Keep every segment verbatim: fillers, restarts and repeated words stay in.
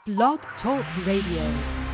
Blog Talk Radio.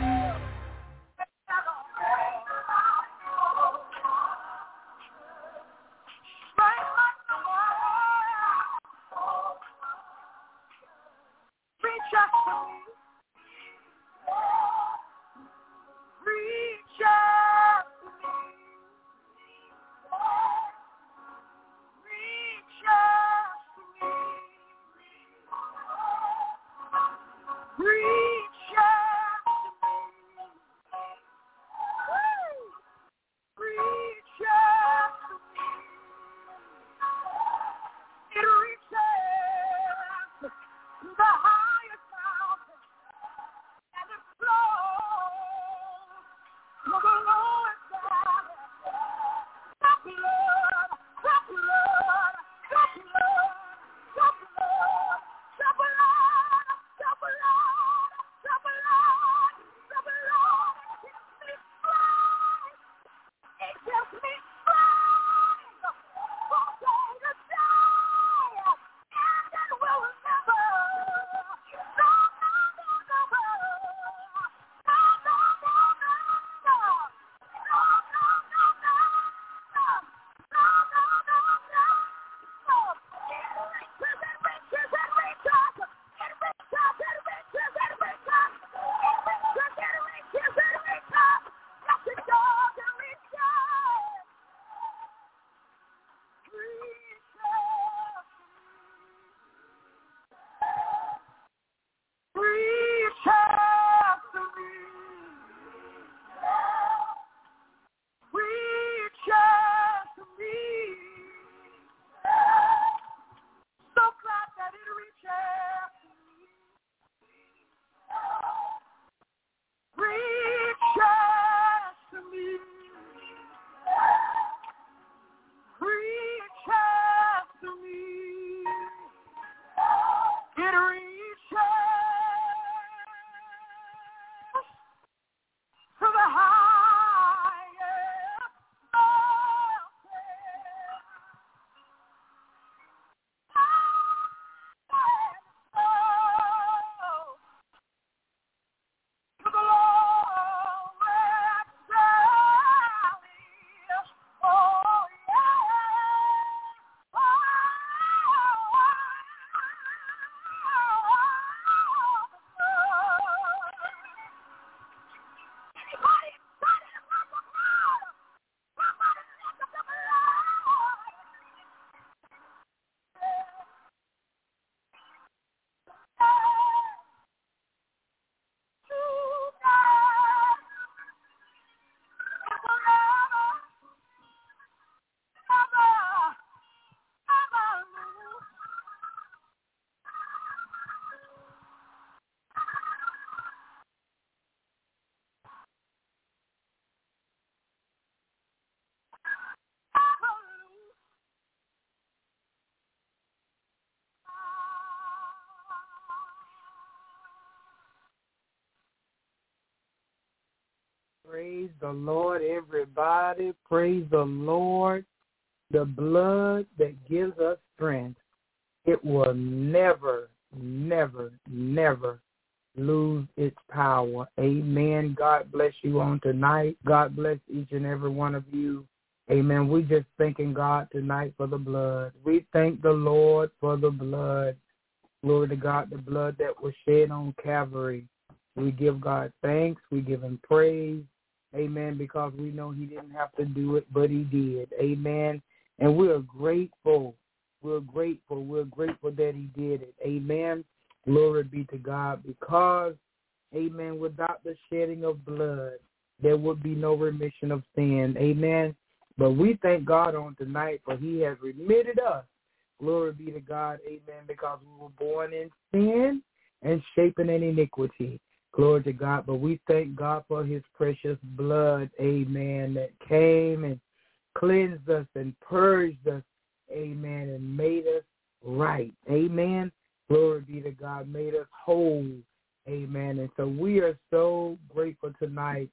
Praise the Lord, everybody. Praise the Lord. The blood that gives us strength, it will never, never, never lose its power. Amen. God bless you on tonight. God bless each and every one of you. Amen. We just thanking God tonight for the blood. We thank the Lord for the blood. Glory to God, the blood that was shed on Calvary. We give God thanks. We give him praise. Amen, because we know he didn't have to do it, but he did. Amen. And we're grateful. We're grateful. We're grateful that he did it. Amen. Glory be to God, because, amen, without the shedding of blood, there would be no remission of sin. Amen. But we thank God on tonight, for he has remitted us. Glory be to God. Amen, because we were born in sin and shapen in iniquity. Glory to God. But we thank God for his precious blood, amen, that came and cleansed us and purged us, amen, and made us right. Amen. Glory be to God, made us whole. Amen. And so we are so grateful tonight.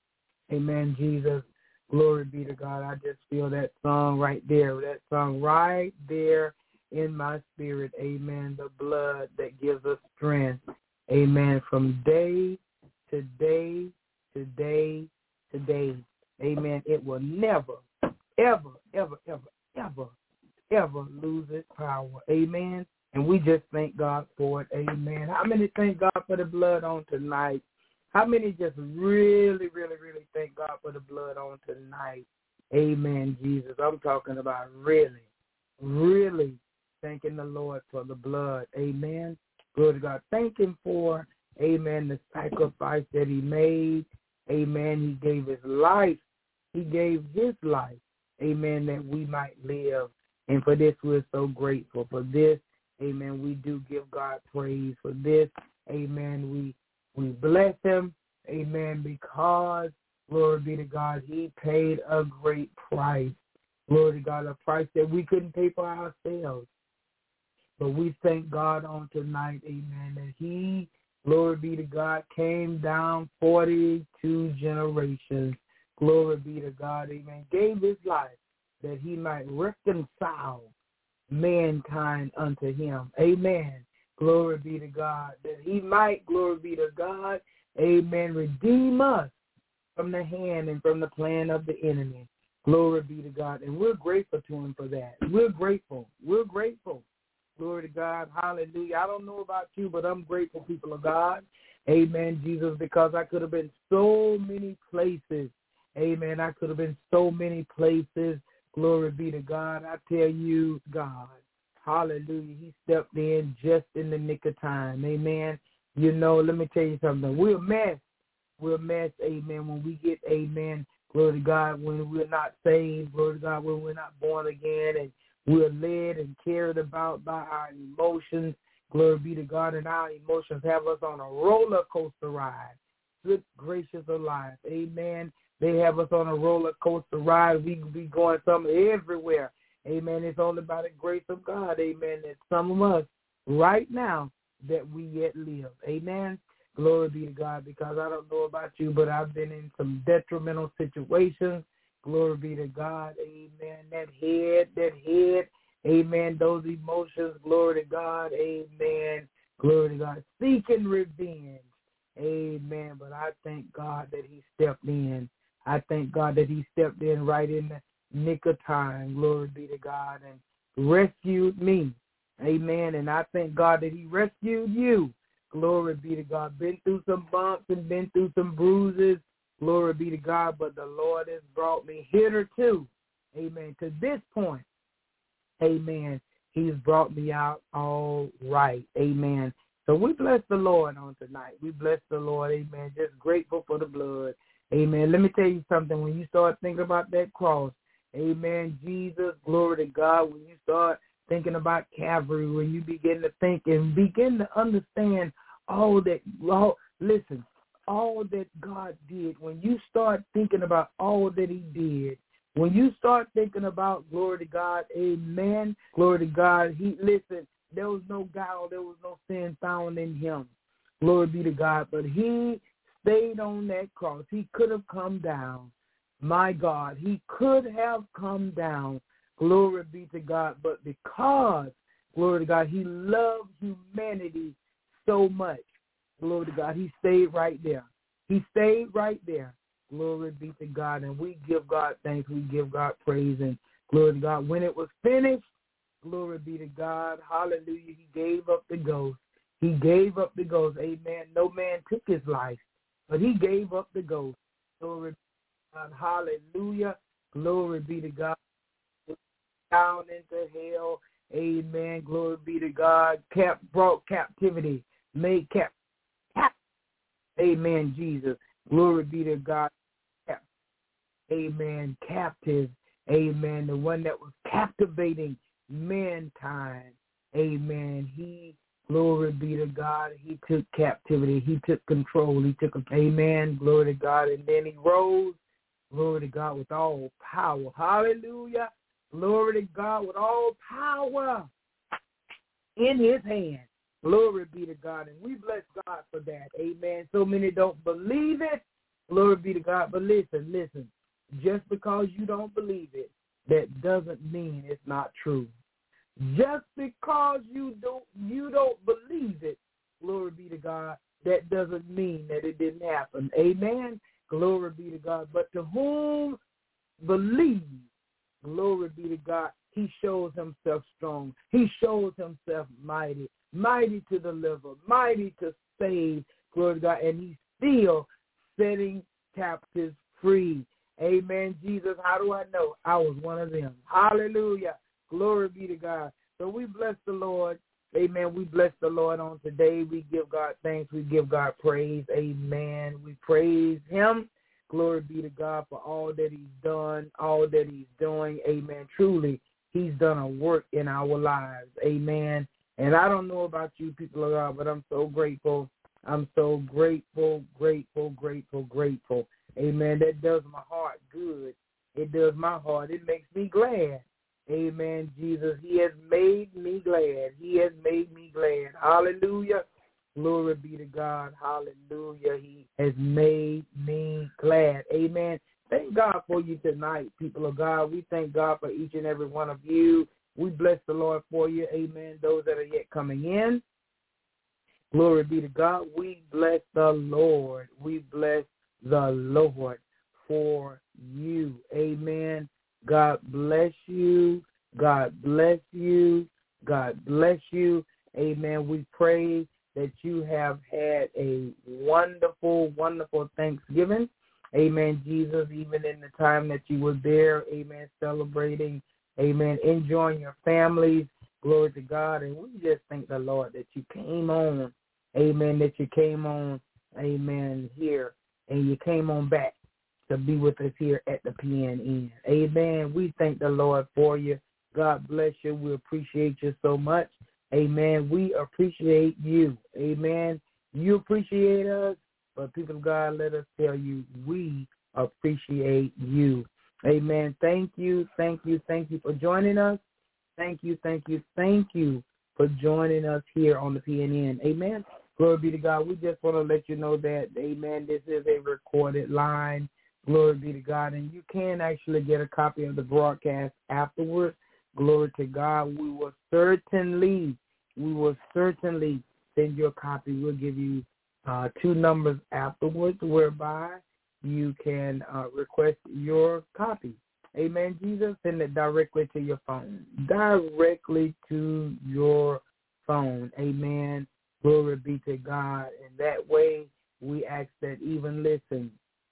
Amen, Jesus. Glory be to God. I just feel that song right there, that song right there in my spirit. Amen. The blood that gives us strength. amen, from day to day to day to day. Amen. It will never, ever, ever, ever, ever, ever lose its power. Amen. And we just thank God for it. Amen. How many thank God for the blood on tonight? How many just really, really, really thank God for the blood on tonight? Amen, Jesus. I'm talking about really, really thanking the Lord for the blood. Amen. Glory to God. Thank him for, amen, the sacrifice that he made. Amen. He gave his life. He gave his life. Amen, that we might live. And for this, we're so grateful. For this, amen, we do give God praise. For this, amen, we we bless him. Amen, because, glory be to God, he paid a great price. Glory to God, a price that we couldn't pay for ourselves. But we thank God on tonight, amen, that he, glory be to God, came down forty-two generations. Glory be to God, amen, gave his life that he might reconcile mankind unto him. Amen. Glory be to God. That he might, glory be to God, amen, redeem us from the hand and from the plan of the enemy. Glory be to God. And we're grateful to him for that. We're grateful. We're grateful. Glory to God. Hallelujah. I don't know about you, but I'm grateful, people of God. Amen, Jesus, because I could have been so many places. Amen. I could have been so many places. Glory be to God. I tell you, God. Hallelujah. He stepped in just in the nick of time. Amen. You know, let me tell you something. We're a mess. We're a mess, amen, when we get, amen, glory to God, when we're not saved, glory to God, when we're not born again, and we're led and carried about by our emotions. Glory be to God, and our emotions have us on a roller coaster ride. Good gracious alive. Amen. They have us on a roller coaster ride. We be going somewhere everywhere. Amen. It's all about the grace of God. Amen. That some of us right now that we yet live. Amen. Glory be to God, because I don't know about you, but I've been in some detrimental situations. Glory be to God. Amen. That head, that head. Amen. Those emotions. Glory to God. Amen. Glory to God. Seeking revenge. Amen. But I thank God that he stepped in. I thank God that he stepped in right in the nick of time. Glory be to God, and rescued me. Amen. And I thank God that he rescued you. Glory be to God. Been through some bumps and been through some bruises. Glory be to God. But the Lord has brought me hitherto. Amen. To this point. Amen. He's brought me out all right. Amen. So we bless the Lord on tonight. We bless the Lord. Amen. Just grateful for the blood. Amen. Let me tell you something. When you start thinking about that cross, amen, Jesus, glory to God, when you start thinking about Calvary, when you begin to think and begin to understand all that, all, listen, all that God did, when you start thinking about all that he did, when you start thinking about, glory to God, amen, glory to God, he, listen, there was no guile, there was no sin found in him. Glory be to God. But he stayed on that cross. He could have come down. My God, he could have come down. Glory be to God. But because, glory to God, he loved humanity so much, glory to God, he stayed right there. He stayed right there. Glory be to God. And we give God thanks. We give God praise. And glory to God. When it was finished, glory be to God. Hallelujah. He gave up the ghost. He gave up the ghost. Amen. No man took his life, but he gave up the ghost. Glory be to God. Hallelujah. Glory be to God. Down into hell. Amen. Glory be to God. Cap brought captivity. Made cap. cap. Amen. Jesus. Glory be to God. Cap. Amen. Captive. Amen. The one that was captivating mankind. Amen. He, glory be to God, he took captivity. He took control. He took, amen, glory to God. And then he rose, glory to God, with all power. Hallelujah. Glory to God, with all power in his hand. Glory be to God. And we bless God for that. Amen. So many don't believe it. Glory be to God. But listen, listen. Just because you don't believe it, that doesn't mean it's not true. Just because you don't you don't believe it, glory be to God, that doesn't mean that it didn't happen. Amen. Glory be to God. But to whom believes, glory be to God, he shows himself strong. He shows himself mighty, mighty to deliver, mighty to save, glory to God, and he's still setting captives free. Amen. Jesus, how do I know? I was one of them. Hallelujah. Glory be to God. So we bless the Lord. Amen. We bless the Lord on today. We give God thanks. We give God praise. Amen. We praise him. Glory be to God for all that he's done, all that he's doing. Amen. Truly, he's done a work in our lives. Amen. And I don't know about you people of God, but I'm so grateful. I'm so grateful, grateful, grateful, grateful. Amen. That does my heart good. It does my heart. It makes me glad. Amen, Jesus. He has made me glad. He has made me glad. Hallelujah. Glory be to God. Hallelujah. He has made me glad. Amen. Thank God for you tonight, people of God. We thank God for each and every one of you. We bless the Lord for you. Amen. Those that are yet coming in, glory be to God. We bless the Lord. We bless the Lord for you. Amen. God bless you. God bless you. God bless you. Amen. We pray that you have had a wonderful, wonderful Thanksgiving. Amen, Jesus, even in the time that you were there, amen, celebrating, amen, enjoying your families. Glory to God. And we just thank the Lord that you came on, amen, that you came on, amen, here, and you came on back to be with us here at the P N N. Amen. We thank the Lord for you. God bless you. We appreciate you so much. Amen. We appreciate you. Amen. You appreciate us, but people of God, let us tell you, we appreciate you. Amen. Thank you. Thank you. Thank you for joining us. Thank you. Thank you. Thank you for joining us here on the P N N. Amen. Glory be to God. We just want to let you know that, amen, this is a recorded line. Glory be to God. And you can actually get a copy of the broadcast afterwards. Glory to God. We will certainly, we will certainly send you a copy. We'll give you uh, two numbers afterwards whereby you can uh, request your copy. Amen, Jesus. Send it directly to your phone. Directly to your phone. Amen. Glory be to God. And that way we ask that even listen.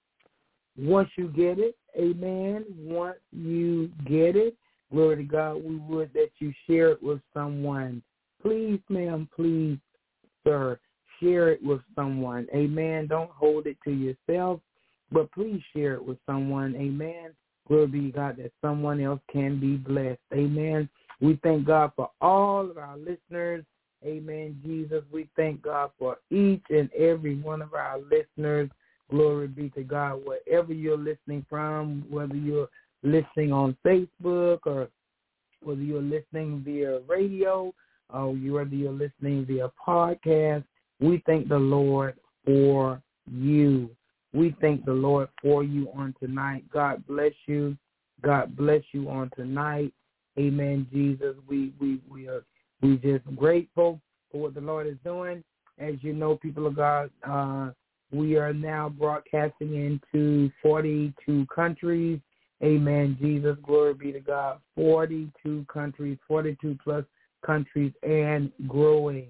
Once you get it, amen, once you get it, glory to God, we would that you share it with someone. Please, ma'am, please, sir, share it with someone. Amen. Don't hold it to yourself, but please share it with someone. Amen. Glory be to God that someone else can be blessed. Amen. We thank God for all of our listeners. Amen, Jesus. We thank God for each and every one of our listeners. Glory be to God, wherever you're listening from, whether you're listening on Facebook or whether you're listening via radio or whether you're listening via podcast, we thank the Lord for you. We thank the Lord for you on tonight. God bless you. God bless you on tonight. Amen, Jesus. We we we are we just grateful for what the Lord is doing. As you know, people of God, uh, we are now broadcasting into forty-two countries. Amen, Jesus. Glory be to God. forty-two countries, forty-two plus countries and growing.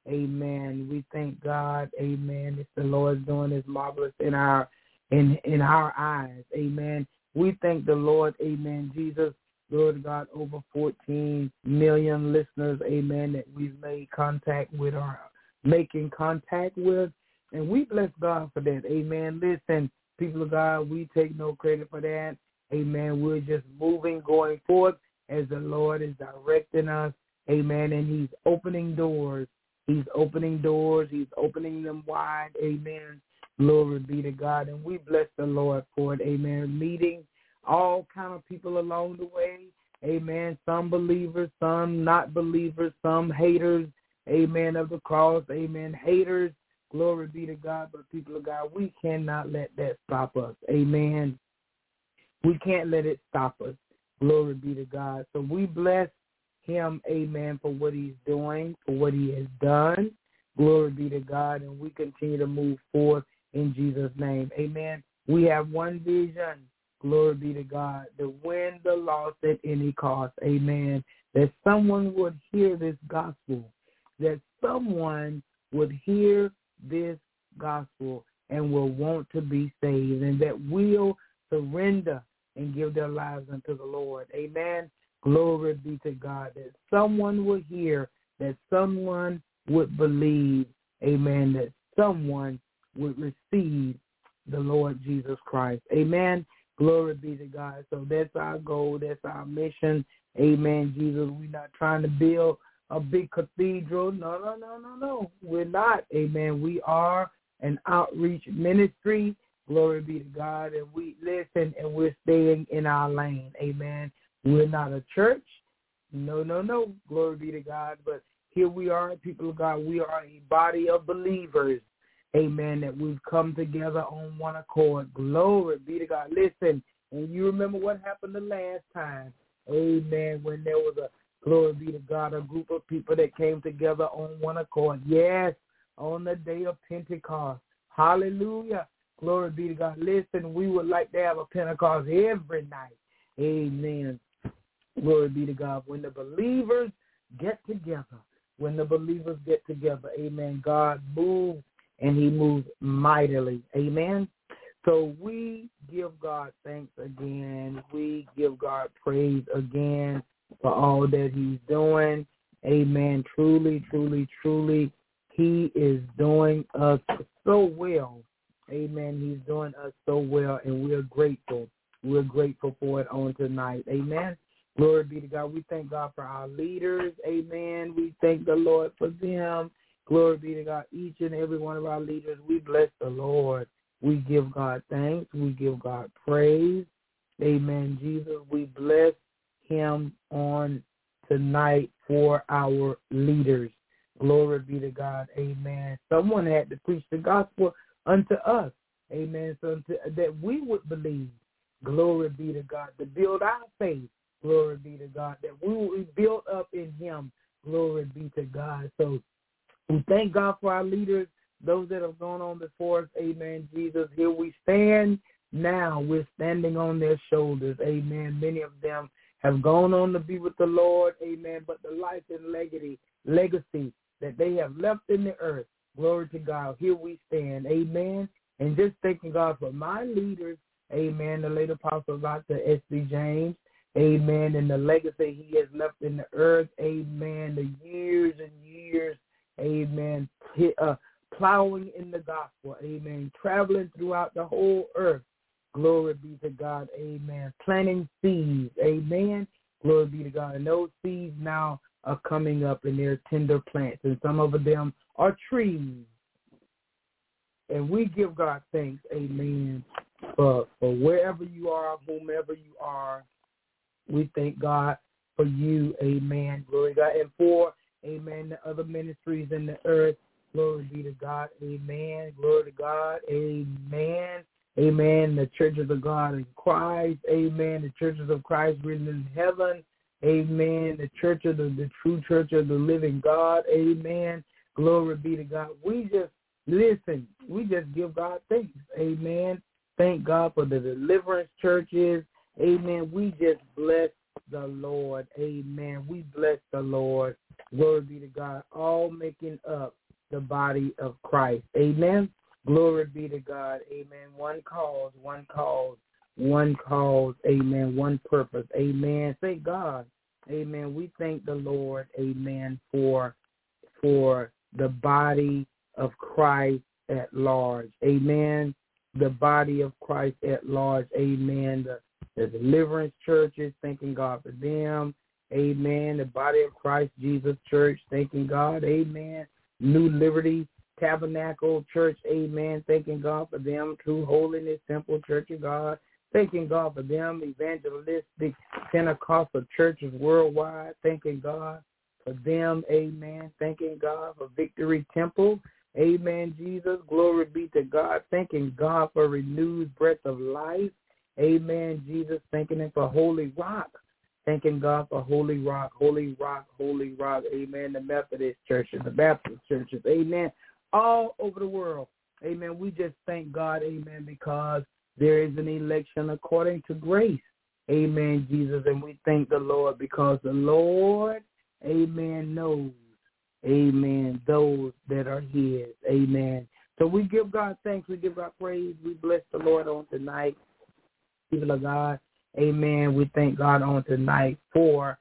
Amen. We thank God. Amen. If the Lord's doing is marvelous in our in in our eyes. Amen. We thank the Lord. Amen, Jesus. Glory to God. Over fourteen million listeners. Amen. That we've made contact with or making contact with. And we bless God for that. Amen. Listen, people of God, we take no credit for that. Amen. We're just moving, going forth as the Lord is directing us. Amen. And he's opening doors. He's opening doors. He's opening them wide. Amen. Glory be to God. And we bless the Lord for it. Amen. Meeting all kind of people along the way. Amen. Some believers, some not believers, some haters. Amen. Of the cross. Amen. Haters. Glory be to God. But people of God, we cannot let that stop us. Amen. We can't let it stop us. Glory be to God. So we bless him, amen, for what he's doing, for what he has done. Glory be to God, and we continue to move forward in Jesus' name. Amen. We have one vision. Glory be to God, to win the lost at any cost. Amen. That someone would hear this gospel, that someone would hear this gospel and will want to be saved, and that will surrender and give their lives unto the Lord. Amen. Glory be to God, that someone would hear, that someone would believe, amen, that someone would receive the Lord Jesus Christ. Amen. Glory be to God. So that's our goal. That's our mission. Amen, Jesus. We're not trying to build a big cathedral. No, no, no, no, no. We're not. Amen. We are an outreach ministry. Glory be to God. And we listen, and we're staying in our lane. Amen. We're not a church. No, no, no. Glory be to God. But here we are, people of God. We are a body of believers. Amen, that we've come together on one accord. Glory be to God. Listen, and you remember what happened the last time. Amen, when there was a, glory be to God, a group of people that came together on one accord. Yes, on the day of Pentecost. Hallelujah. Glory be to God. Listen, we would like to have a Pentecost every night. Amen. Glory be to God. When the believers get together, when the believers get together, amen, God moves. And he moves mightily. Amen. So we give God thanks again. We give God praise again for all that he's doing. Amen. Truly, truly, truly, he is doing us so well. Amen. He's doing us so well, and we're grateful. We're grateful for it on tonight. Amen. Glory be to God. We thank God for our leaders. Amen. We thank the Lord for them. Glory be to God. Each and every one of our leaders, we bless the Lord. We give God thanks. We give God praise. Amen, Jesus. We bless him on tonight for our leaders. Glory be to God. Amen. Someone had to preach the gospel unto us. Amen. So to, that we would believe. Glory be to God. To build our faith. Glory be to God. That we will be built up in him. Glory be to God. So we thank God for our leaders, those that have gone on before us. Amen, Jesus. Here we stand now. We're standing on their shoulders. Amen. Many of them have gone on to be with the Lord. Amen. But the life and legacy, legacy that they have left in the earth, glory to God. Here we stand. Amen. And just thanking God for my leaders. Amen. The late Apostle Doctor S B James. Amen. And the legacy he has left in the earth. Amen. The years and years. Amen. Uh, plowing in the gospel. Amen. Traveling throughout the whole earth. Glory be to God. Amen. Planting seeds. Amen. Glory be to God. And those seeds now are coming up in their tender plants. And some of them are trees. And we give God thanks. Amen. For, for wherever you are, whomever you are, we thank God for you. Amen. Glory to God. And for amen. The other ministries in the earth. Glory be to God. Amen. Glory to God. Amen. Amen. The churches of God in Christ. Amen. The churches of Christ written in heaven. Amen. The church of the, the true church of the living God. Amen. Glory be to God. We just listen. We just give God thanks. Amen. Thank God for the deliverance churches. Amen. We just bless the Lord. Amen. We bless the Lord. Glory be to God. All making up the body of Christ. Amen. Glory be to God. Amen. One cause, one cause, one cause. Amen. One purpose. Amen. Thank God. Amen. We thank the Lord. Amen. For, for the body of Christ at large. Amen. The body of Christ at large. Amen. The, the deliverance churches, thanking God for them. Amen. The body of Christ Jesus Church, thanking God. Amen. New Liberty Tabernacle Church, amen. Thanking God for them. True Holiness Temple Church of God, thanking God for them. Evangelistic Pentecostal churches worldwide, thanking God for them. Amen. Thanking God for Victory Temple. Amen, Jesus. Glory be to God. Thanking God for renewed breath of life. Amen, Jesus. Thanking him for Holy Rock. Thanking God for Holy Rock, Holy Rock, Holy Rock, amen, the Methodist churches, the Baptist churches, amen, all over the world. Amen. We just thank God, amen, because there is an election according to grace. Amen, Jesus. And we thank the Lord because the Lord, amen, knows, amen, those that are his. Amen. So we give God thanks. We give God praise. We bless the Lord on tonight. People of God, amen. We thank God on tonight for,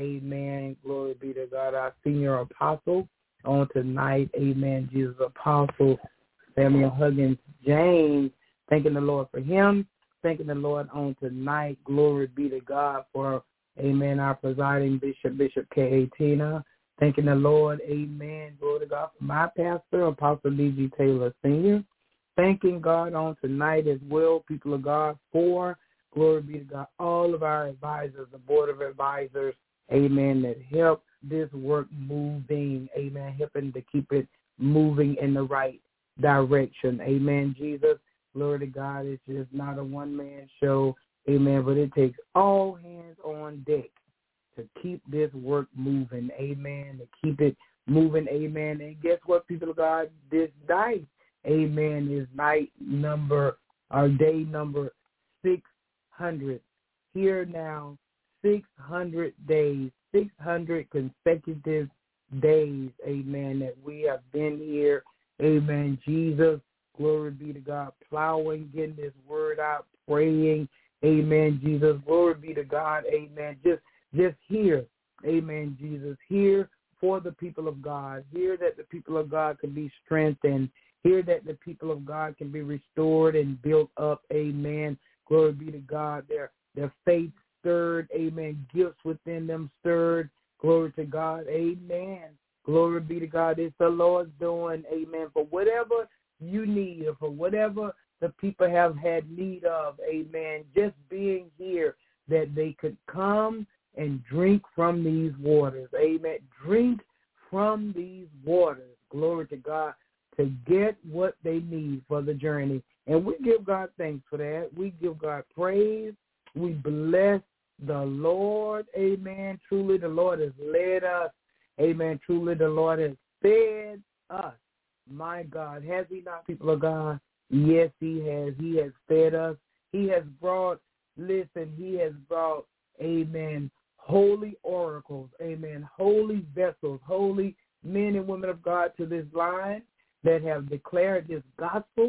amen, glory be to God, our senior apostle on tonight. Amen, Jesus, Apostle Samuel Huggins James, thanking the Lord for him, thanking the Lord on tonight. Glory be to God for, amen, our presiding bishop, Bishop K A. Tina. Thanking the Lord, amen, glory to God for my pastor, Apostle D G. Taylor Senior Thanking God on tonight as well, people of God, for, glory be to God, all of our advisors, the board of advisors, amen, that help this work moving, amen, helping to keep it moving in the right direction. Amen, Jesus. Glory to God. It's just not a one-man show. Amen. But it takes all hands on deck to keep this work moving. Amen. To keep it moving. Amen. And guess what, people of God? This night, amen, is night number, or day number six hundred. Here now, six hundred days, six hundred consecutive days, amen, that we have been here. Amen, Jesus, glory be to God, plowing, getting this word out, praying, amen, Jesus, glory be to God, amen, just just here, amen, Jesus, here for the people of God, here that the people of God can be strengthened, here that the people of God can be restored and built up, amen, glory be to God, their, their faith stirred, amen, gifts within them stirred, glory to God, amen. Glory be to God. It's the Lord's doing, amen, for whatever you need or for whatever the people have had need of, amen, just being here that they could come and drink from these waters, amen, drink from these waters, glory to God, to get what they need for the journey. And we give God thanks for that. We give God praise. We bless the Lord, amen. Truly the Lord has led us. Amen. Truly, the Lord has fed us. My God, has he not, people of God? Yes, he has. He has fed us. He has brought, listen, he has brought, amen, holy oracles, amen, holy vessels, holy men and women of God to this line that have declared this gospel.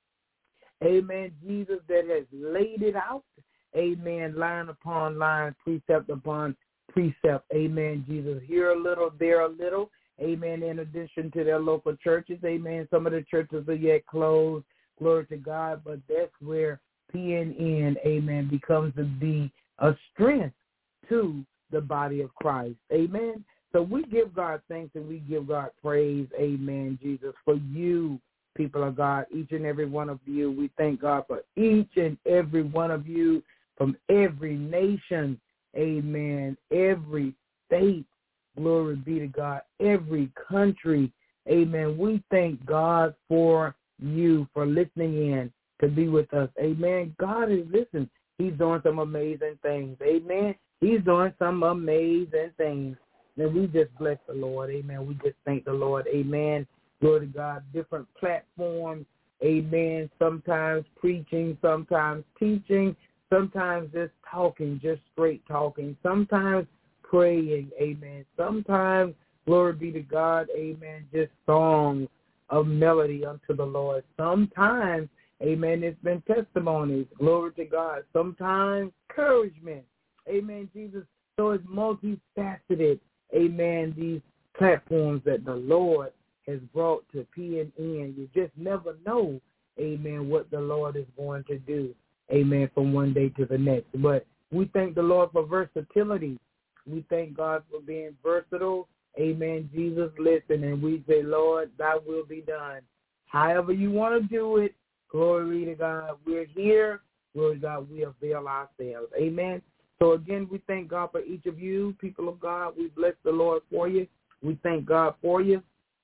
Amen, Jesus, that has laid it out. Amen, line upon line, precept upon precept. Amen, Jesus. Here a little, there a little. Amen, in addition to their local churches. Amen, some of the churches are yet closed. Glory to God. But that's where P N N, amen, becomes to be a strength to the body of Christ. Amen. So we give God thanks and we give God praise. Amen, Jesus, for you, people of God, each and every one of you. We thank God for each and every one of you from every nation. Amen. Every state, glory be to God, every country. Amen. We thank God for you, for listening in to be with us. Amen. God is listening. He's doing some amazing things. Amen. He's doing some amazing things. And we just bless the Lord. Amen. We just thank the Lord. Amen. Glory to God. Different platforms. Amen. Sometimes preaching, sometimes teaching, sometimes just talking, just straight talking, sometimes praying, amen. Sometimes, glory be to God, amen, just songs of melody unto the Lord. Sometimes, amen, it's been testimonies, glory to God. Sometimes encouragement, amen, Jesus. So it's multifaceted, amen, these platforms that the Lord has brought to P N N. You just never know, amen, what the Lord is going to do. Amen, from one day to the next. But we thank the Lord for versatility. We thank God for being versatile. Amen, Jesus, listen, and we say, Lord, thy will be done. However you want to do it, glory to God. We're here. Glory to God, we avail ourselves. Amen. So, again, we thank God for each of you, people of God. We bless the Lord for you. We thank God for you.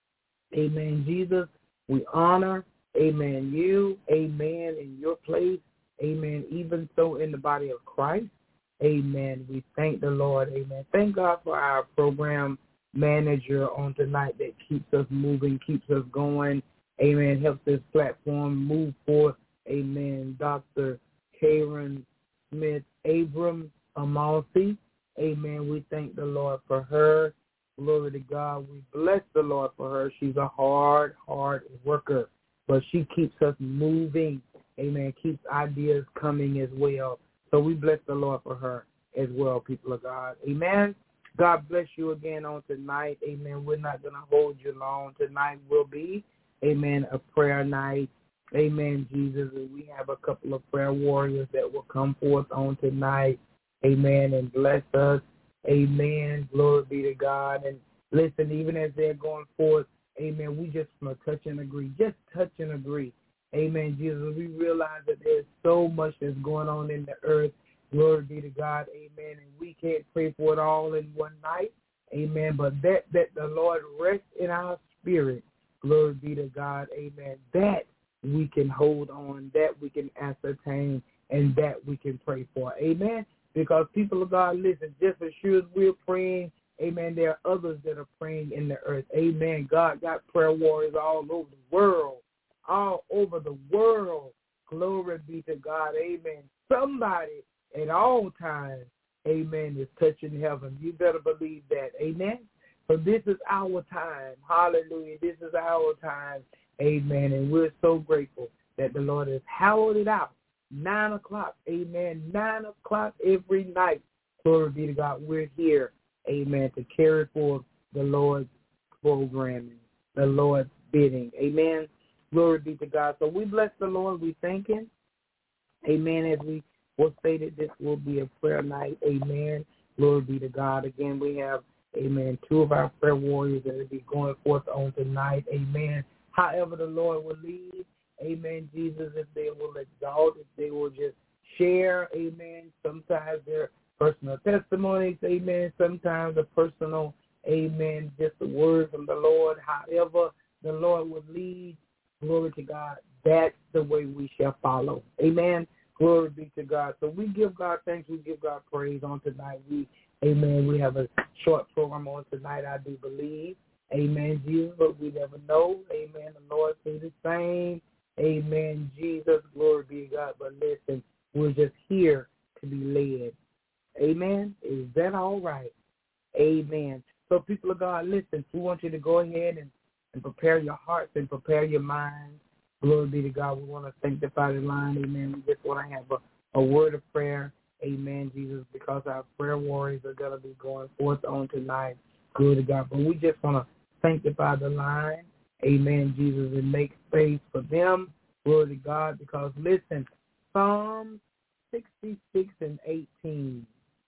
Amen, Jesus. We honor, amen, you, amen, in your place. Amen. Even so in the body of Christ. Amen. We thank the Lord. Amen. Thank God for our program manager on tonight that keeps us moving, keeps us going. Amen. Helps this platform move forward. Amen. Doctor Karen Smith Abram Amalfi. Amen. We thank the Lord for her. Glory to God. We bless the Lord for her. She's a hard, hard worker, but she keeps us moving. Amen. Keeps ideas coming as well. So we bless the Lord for her as well, people of God. Amen. God bless you again on tonight. Amen. We're not going to hold you long. Tonight will be, amen, a prayer night. Amen, Jesus. And we have a couple of prayer warriors that will come forth on tonight. Amen. And bless us. Amen. Glory be to God. And listen, even as they're going forth, amen, we just want to touch and agree. Just touch and agree. Amen, Jesus. We realize that there's so much that's going on in the earth. Glory be to God. Amen. And we can't pray for it all in one night. Amen. But that, that the Lord rests in our spirit. Glory be to God. Amen. That we can hold on, that we can ascertain, and that we can pray for. Amen. Because people of God, listen, just as sure as we're praying, amen, there are others that are praying in the earth. Amen. God got prayer warriors all over the world. All over the world. Glory be to God. Amen. Somebody at all times, amen, is touching heaven. You better believe that. Amen. So this is our time. Hallelujah. This is our time. Amen. And we're so grateful that the Lord has hallowed it out. Nine o'clock. Amen. Nine o'clock every night. Glory be to God. We're here. Amen. To carry forth the Lord's programming, the Lord's bidding. Amen. Glory be to God. So we bless the Lord. We thank him. Amen. As we will stated, this will be a prayer night. Amen. Glory be to God. Again, we have, amen, two of our prayer warriors that will be going forth on tonight. Amen. However the Lord will lead. Amen. Jesus, if they will exalt, if they will just share. Amen. Sometimes their personal testimonies. Amen. Sometimes a personal, amen, just a word from the Lord. However the Lord will lead. Glory to God. That's the way we shall follow. Amen. Glory be to God. So we give God thanks. We give God praise on tonight. We, amen, we have a short program on tonight, I do believe. Amen, Jesus, but we never know. Amen. The Lord say the same. Amen, Jesus. Glory be to God. But listen, we're just here to be led. Amen. Is that all right? Amen. So people of God, listen, we want you to go ahead and and prepare your hearts and prepare your minds. Glory be to God. We want to sanctify the line. Amen. We just want to have a, a word of prayer. Amen, Jesus, because our prayer warriors are going to be going forth on tonight. Glory to God. But we just want to sanctify the line. Amen, Jesus, and make space for them. Glory to God. Because, listen, Psalm sixty-six and eighteen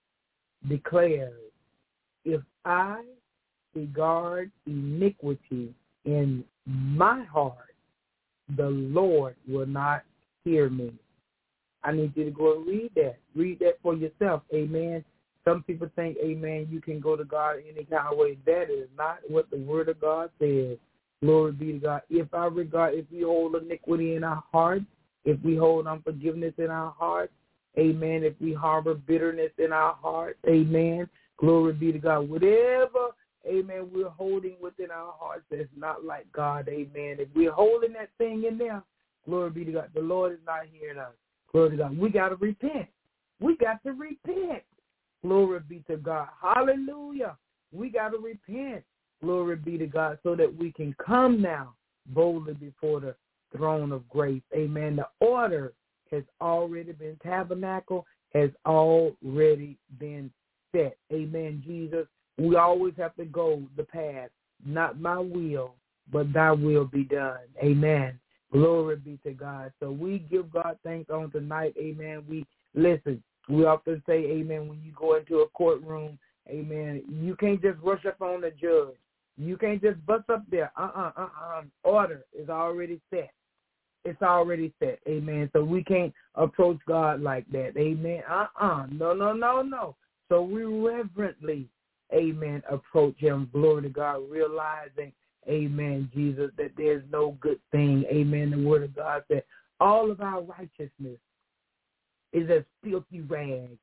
declares, if I regard iniquity in my heart, the Lord will not hear me. I need you to go and read that. Read that for yourself. Amen. Some people think, amen, you can go to God any kind of way. That is not what the word of God says. Glory be to God. If I regard, if we hold iniquity in our hearts, if we hold unforgiveness in our hearts, amen, if we harbor bitterness in our hearts, amen, glory be to God. Whatever, amen, we're holding within our hearts that's not like God, amen. If we're holding that thing in there, glory be to God, the Lord is not hearing us. Glory to God. We got to repent. We got to repent. Glory be to God. Hallelujah. We got to repent. Glory be to God, so that we can come now boldly before the throne of grace. Amen. The order has already been tabernacle, has already been set. Amen, Jesus. We always have to go the path, not my will, but thy will be done. Amen. Glory be to God. So we give God thanks on tonight. Amen. We listen. We often say, amen, when you go into a courtroom, amen, you can't just rush up on the judge. You can't just bust up there. Uh-uh, uh-uh. Order is already set. It's already set. Amen. So we can't approach God like that. Amen. Uh-uh. No, no, no, no. So we reverently, amen, approach him. Glory to God, realizing, amen, Jesus, that there's no good thing. Amen. The word of God said all of our righteousness is as filthy rags.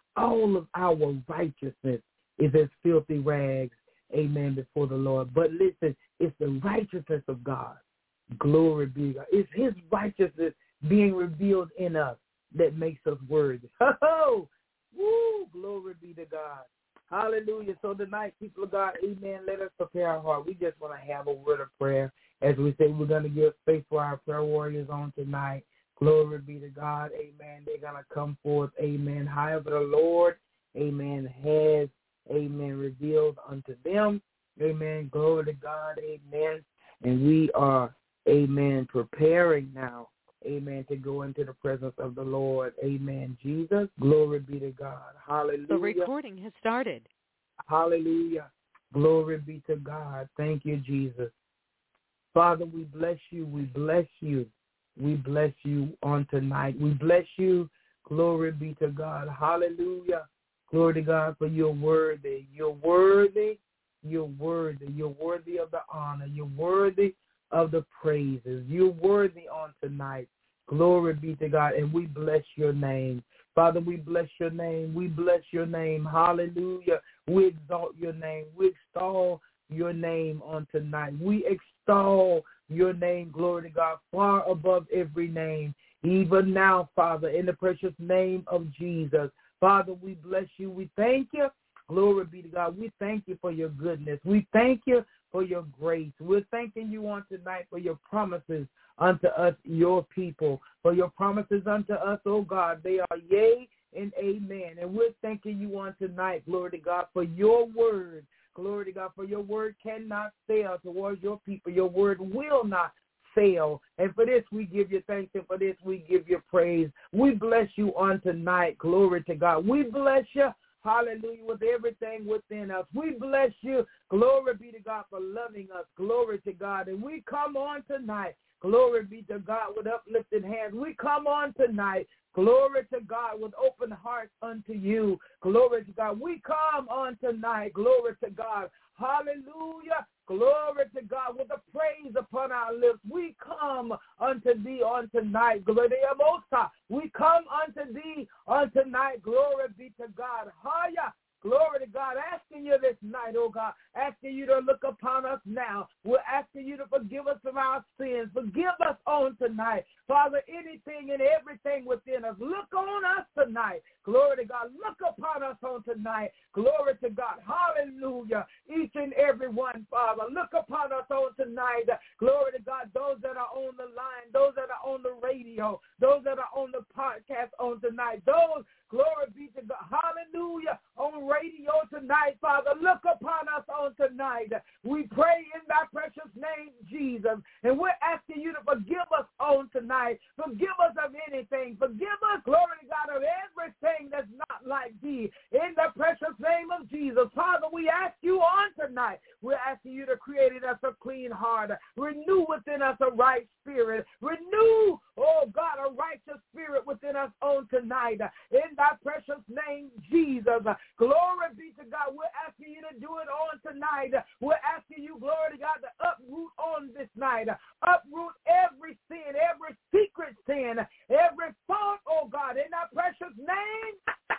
all of our righteousness is as filthy rags, amen, before the Lord. But listen, it's the righteousness of God. Glory be to God. It's his righteousness being revealed in us that makes us worthy. Oh, woo, glory be to God. Hallelujah. So tonight, people of God, amen, let us prepare our heart. We just want to have a word of prayer. As we say, we're going to give space for our prayer warriors on tonight. Glory be to God. Amen. They're going to come forth. Amen. However, the Lord, amen, has, amen, revealed unto them. Amen. Glory to God. Amen. And we are, amen, preparing now, amen, to go into the presence of the Lord. Amen. Jesus, glory be to God. Hallelujah. The recording has started. Hallelujah. Glory be to God. Thank you, Jesus. Father, we bless you. We bless you. We bless you on tonight. We bless you. Glory be to God. Hallelujah. Glory to God, for you're worthy. You're worthy. You're worthy. You're worthy of the honor. You're worthy of the praises. You're worthy on tonight. Glory be to God. And we bless your name. Father, we bless your name. We bless your name. Hallelujah. We exalt your name. We extol your name on tonight. We extol your name, glory to God, far above every name. Even now, Father, in the precious name of Jesus. Father, we bless you. We thank you. Glory be to God. We thank you for your goodness. We thank you for your grace. We're thanking you on tonight for your promises unto us, your people. For your promises unto us, oh God, they are yea and amen. And we're thanking you on tonight, glory to God, for your word. Glory to God, for your word cannot fail towards your people. Your word will not fail. And for this, we give you thanks, and for this, we give you praise. We bless you on tonight. Glory to God. We bless you. Hallelujah, with everything within us. We bless you. Glory be to God for loving us. Glory to God. And we come on tonight. Glory be to God with uplifted hands. We come on tonight. Glory to God with open hearts unto you. Glory to God. We come on tonight. Glory to God. Hallelujah. Glory to God with a praise upon our lips. We come unto thee on tonight. Glory to God. We come unto thee on tonight. Glory be to God. Hallelujah. Glory to God, asking you this night, oh God, asking you to look upon us now. We're asking you to forgive us from our sins. Forgive us on tonight. Father, anything and everything within us, look on us tonight. Glory to God, look upon us on tonight. Glory to God, hallelujah. Each and every one, Father, look upon us on tonight. Glory to God, those that are on the line, those that are on the radio, those that are on the podcast on tonight, those, glory be to God, hallelujah, on radio tonight, Father, look upon us on tonight. We pray in thy precious name, Jesus, and we're asking you to forgive us on tonight. Forgive us of anything. Forgive us, glory to God, of everything that's not like thee. In the precious name of Jesus, Father, we ask you on tonight. We're asking you to create in us a clean heart. Renew within us a right spirit. Renew, oh God, a righteous spirit within us on tonight. In thy precious name, Jesus. Glory be to God. We're asking you to do it on tonight. We're asking you, glory to God, to uproot on this night. Uproot every sin, every secret sin, every fault, oh God, in thy precious name.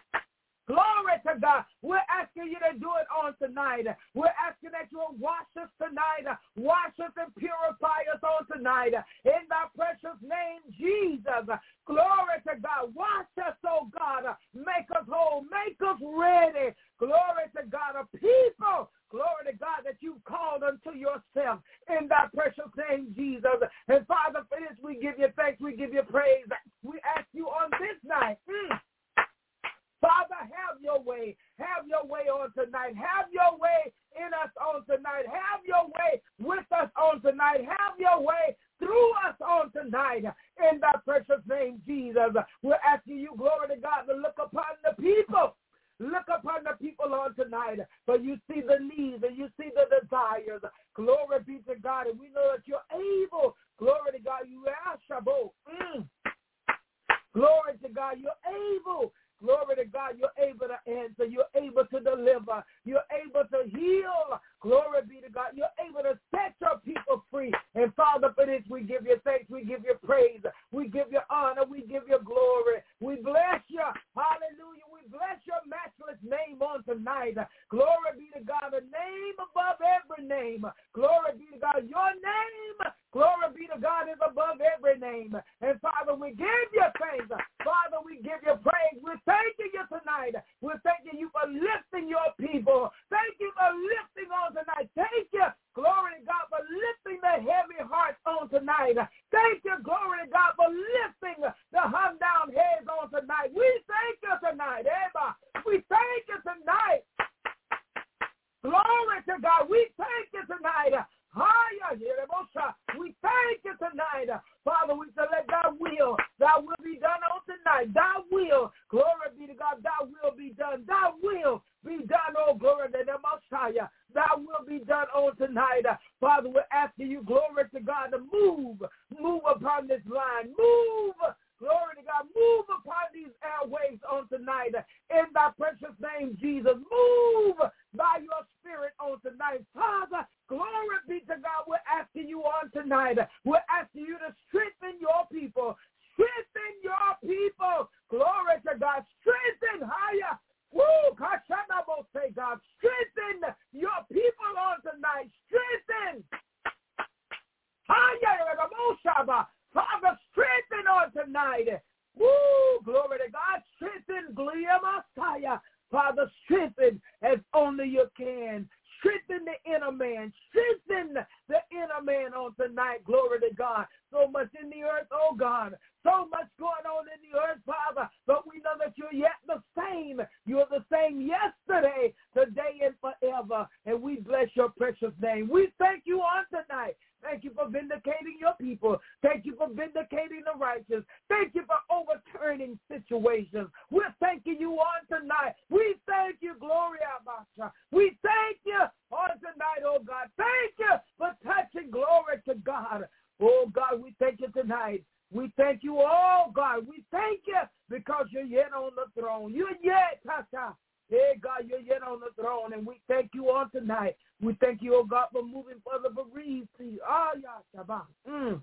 Glory to God. We're asking you to do it on tonight. We're asking that you will wash us tonight. Wash us and purify us on tonight. In thy precious name, Jesus. Glory to God. Wash us, oh God. Make us whole. Make us ready. Glory to God. A people. Glory to God that you've called unto yourself in thy precious name, Jesus. And Father, for this we give you thanks. We give you praise. We ask you on this night. Mm, Father, have your way. Have your way on tonight. Have your way in us on tonight. Have your way with us on tonight. Have your way through us on tonight. In thy precious name, Jesus. We're asking you, glory to God, to look upon the people. Look upon the people on tonight. For you see the needs and you see the desires. Glory be to God. And we know that you're able. Glory to God. You are Shabbat. Mm. Glory to God. You're able. Glory to God, you're able to answer. You're able to deliver. You're able to heal. Glory be to God. You're able to set your people free. And Father, for this, we give you thanks. We give you praise. We give you honor. We give you glory. We bless you. Hallelujah. We bless your And Father, we give you thanks. Father, we give you praise. We're thanking you tonight. We're thanking you for lifting your people. Thank you for lifting on tonight. Thank you, glory to God, for lifting the heavy hearts on tonight. Thank you, glory to God, for lifting the hung down heads on tonight. We thank you tonight. Eba. We thank you tonight. Glory to God. We thank you tonight. We thank you tonight. Father, we say let thy will, thy will be done on tonight. Thy will, glory be to God, thy will be done. Thy will be done, oh glory to the Messiah. Thy will be done on tonight. Father, we're asking you, glory to God, to move, move upon this line. Move, glory to God, move upon these airwaves on tonight. In thy precious name, Jesus, move by your spirit on tonight. Father, glory be to God, we're asking you on tonight. We're asking you to strengthen your people. Strengthen your people. Glory to God. Strengthen higher. Woo, say God. Strengthen your people on tonight. Strengthen. Father, strengthen on tonight. Woo, glory to God. Strengthen, Messiah. Father, strengthen as only you can. Strengthen the inner man. Strengthen the inner man on tonight. Glory to God. So much in the earth, oh God. So much going on in the earth, Father. But we know that you're yet the same. You're the same yesterday, today, and forever. And we bless your precious name. We thank you on tonight. Thank you for vindicating your people. Thank you for vindicating the righteous. Thank you for overturning situations. We're thanking you on tonight. We thank you, Gloria Abasha. We thank you on tonight, oh God. Thank you for touching, glory to God. Oh God, we thank you tonight. We thank you, oh God. We thank you because you're yet on the throne. You're yet, Tasha. Hey, God, you're yet on the throne, and we thank you on tonight. We thank you, oh God, for moving for the bereaved. Ah, yeah, Shabbat. Mm.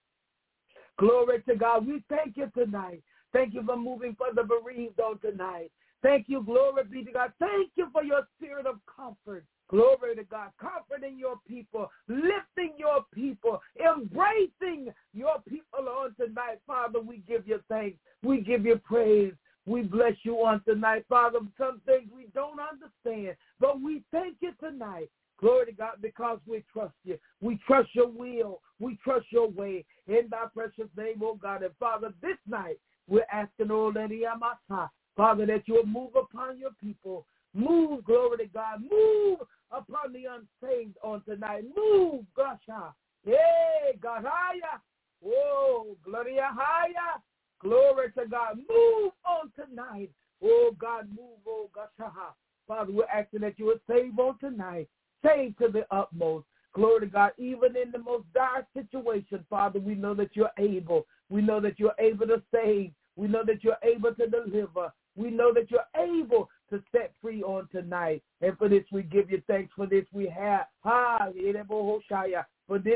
Glory to God. We thank you tonight. Thank you for moving for the bereaved on tonight. Thank you, glory be to God. Thank you for your spirit of comfort. Glory to God. Comforting your people, lifting your people, embracing your people on tonight. Father, we give you thanks. We give you praise. We bless you on tonight, Father. Some things we don't understand, but we thank you tonight. Glory to God, because we trust you. We trust your will. We trust your way. In thy precious name, oh God. And Father, this night, we're asking, oh Lady Amata, Father, that you will move upon your people. Move, glory to God. Move upon the unsaved on tonight. Move, Gasha. Hey, God, higher. Oh, Gloria, higher. Glory to God. Move on tonight. Oh, God, move, oh, Gasha. Father, we're asking that you would save on tonight. Save to the utmost. Glory to God. Even in the most dire situation, Father, we know that you're able. We know that you're able to save. We know that you're able to deliver. We know that you're able to set free on tonight. And for this, we give you thanks. For this, we have. For this,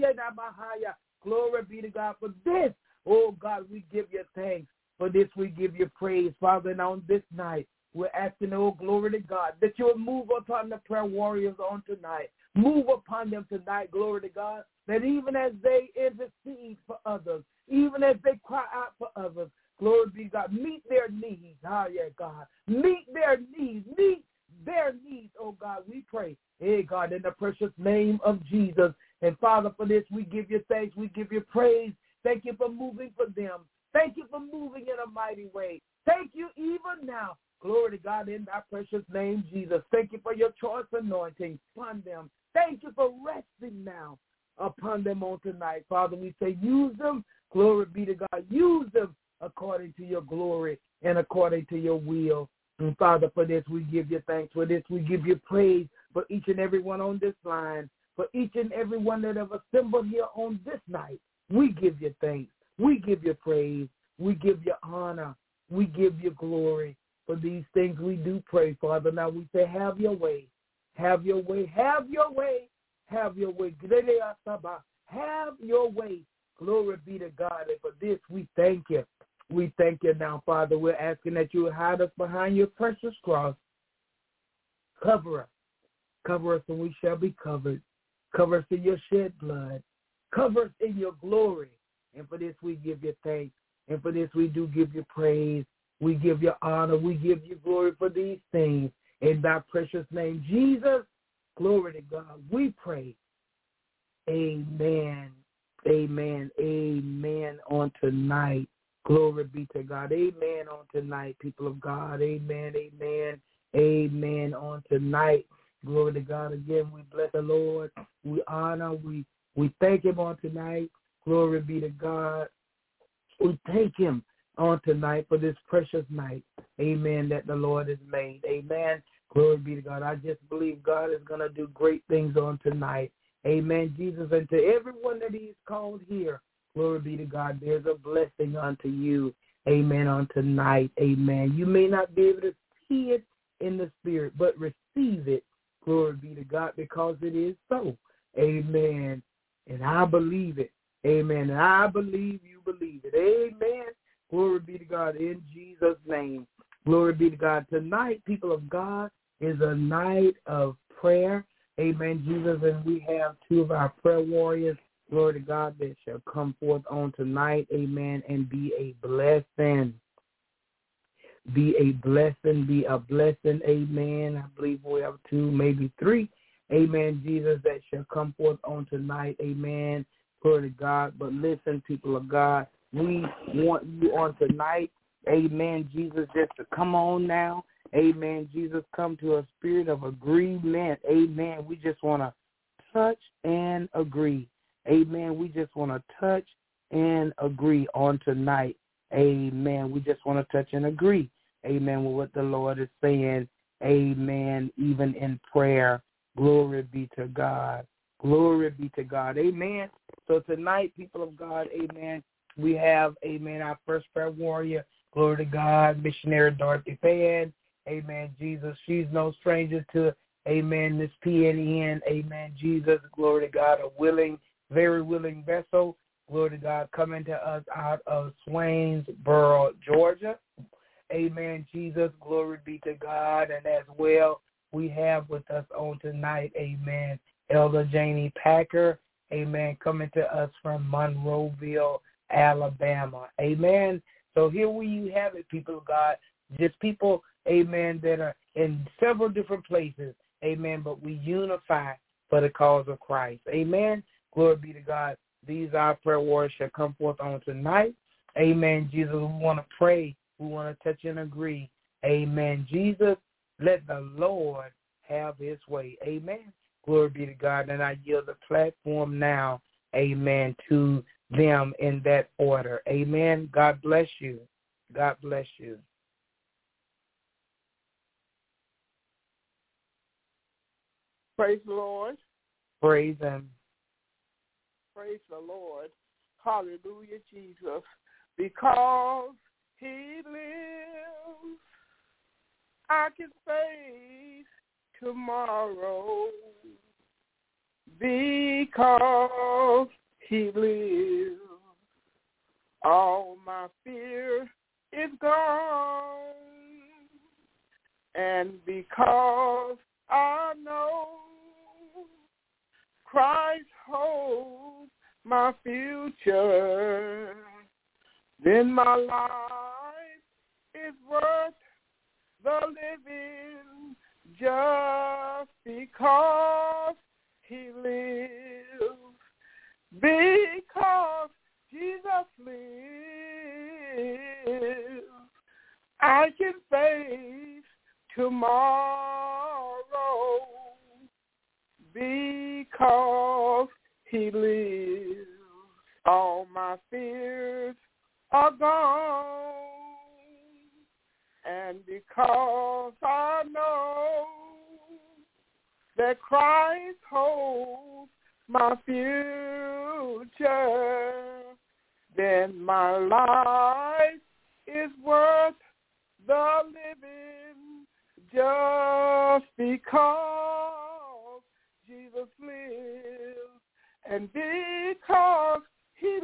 glory be to God. For this, oh God, we give you thanks. For this, we give you praise, Father. And on this night, we're asking, oh, glory to God, that you will move upon the prayer warriors on tonight. Move upon them tonight, glory to God, that even as they intercede for others, even as they cry out for others, glory be to God, meet their needs. Oh, yeah, God. Meet their needs. Meet their needs, oh, God, we pray. Hey, God, in the precious name of Jesus. And, Father, for this, we give you thanks. We give you praise. Thank you for moving for them. Thank you for moving in a mighty way. Thank you even now. Glory to God in thy precious name, Jesus. Thank you for your choice anointing upon them. Thank you for resting now upon them on tonight. Father, we say use them. Glory be to God. Use them according to your glory and according to your will. And Father, for this we give you thanks. For this we give you praise for each and every one on this line. For each and every one that have assembled here on this night. We give you thanks. We give you praise. We give you honor. We give you glory. For these things we do pray, Father. Now we say, have your way. Have your way. Have your way. Have your way. Have your way. Glory be to God. And for this, we thank you. We thank you now, Father. We're asking that you would hide us behind your precious cross. Cover us. Cover us and we shall be covered. Cover us in your shed blood. Cover us in your glory. And for this we give you thanks. And for this we do give you praise. We give you honor. We give you glory for these things. In thy precious name, Jesus, glory to God, we pray. Amen. Amen. Amen on tonight. Glory be to God. Amen on tonight, people of God. Amen. Amen. Amen on tonight. Glory to God. Again, we bless the Lord. We honor. We, we thank him on tonight. Glory be to God. We thank him on tonight for this precious night. Amen, that the Lord has made. Amen. Glory be to God. I just believe God is going to do great things on tonight. Amen, Jesus. And to everyone that he's called here, glory be to God, there's a blessing unto you. Amen, on tonight. Amen. You may not be able to see it in the spirit, but receive it. Glory be to God, because it is so. Amen. And I believe it. Amen. And I believe you believe it. Amen. Glory be to God in Jesus' name. Glory be to God. Tonight, people of God, is a night of prayer. Amen, Jesus. And we have two of our prayer warriors, glory to God, that shall come forth on tonight. Amen. And be a blessing. Be a blessing. Be a blessing. Amen. I believe we have two, maybe three. Amen, Jesus, that shall come forth on tonight. Amen. Glory to God. But listen, people of God, we want you on tonight. Amen, Jesus, just to come on now. Amen, Jesus, come to a spirit of agreement. Amen. We just want to touch and agree. Amen. We just want to touch and agree on tonight. Amen. We just want to touch and agree. Amen, with what the Lord is saying. Amen. Even in prayer. Glory be to God. Glory be to God. Amen. So tonight, people of God, amen, we have, amen, our first prayer warrior. Glory to God, missionary Dorothy Fan. Amen, Jesus. She's no stranger to, amen, this P N N. Amen, Jesus. Glory to God, a willing, very willing vessel. Glory to God, coming to us out of Swainsboro, Georgia. Amen, Jesus. Glory be to God. And as well, we have with us on tonight, amen, Elder Janie Packer. Amen, coming to us from Monroeville, Alabama. Amen. So here we have it, people of God. Just people, amen, that are in several different places. Amen. But we unify for the cause of Christ. Amen. Glory be to God. These our prayer warriors shall come forth on tonight. Amen. Jesus, we want to pray. We want to touch and agree. Amen. Jesus, let the Lord have his way. Amen. Glory be to God. And I yield the platform now, amen, to them in that order. Amen. God bless you. God bless you. Praise the Lord. Praise him. Praise the Lord. Hallelujah, Jesus. Because he lives, I can face tomorrow. Because he lives, all my fear is gone. And because I know Christ holds my future, then my life is worth the living just because he lives. Because Jesus lives, I can face tomorrow. Because he lives, all my fears are gone. And because I know that Christ holds my future, then my life is worth the living just because Jesus lives. And because he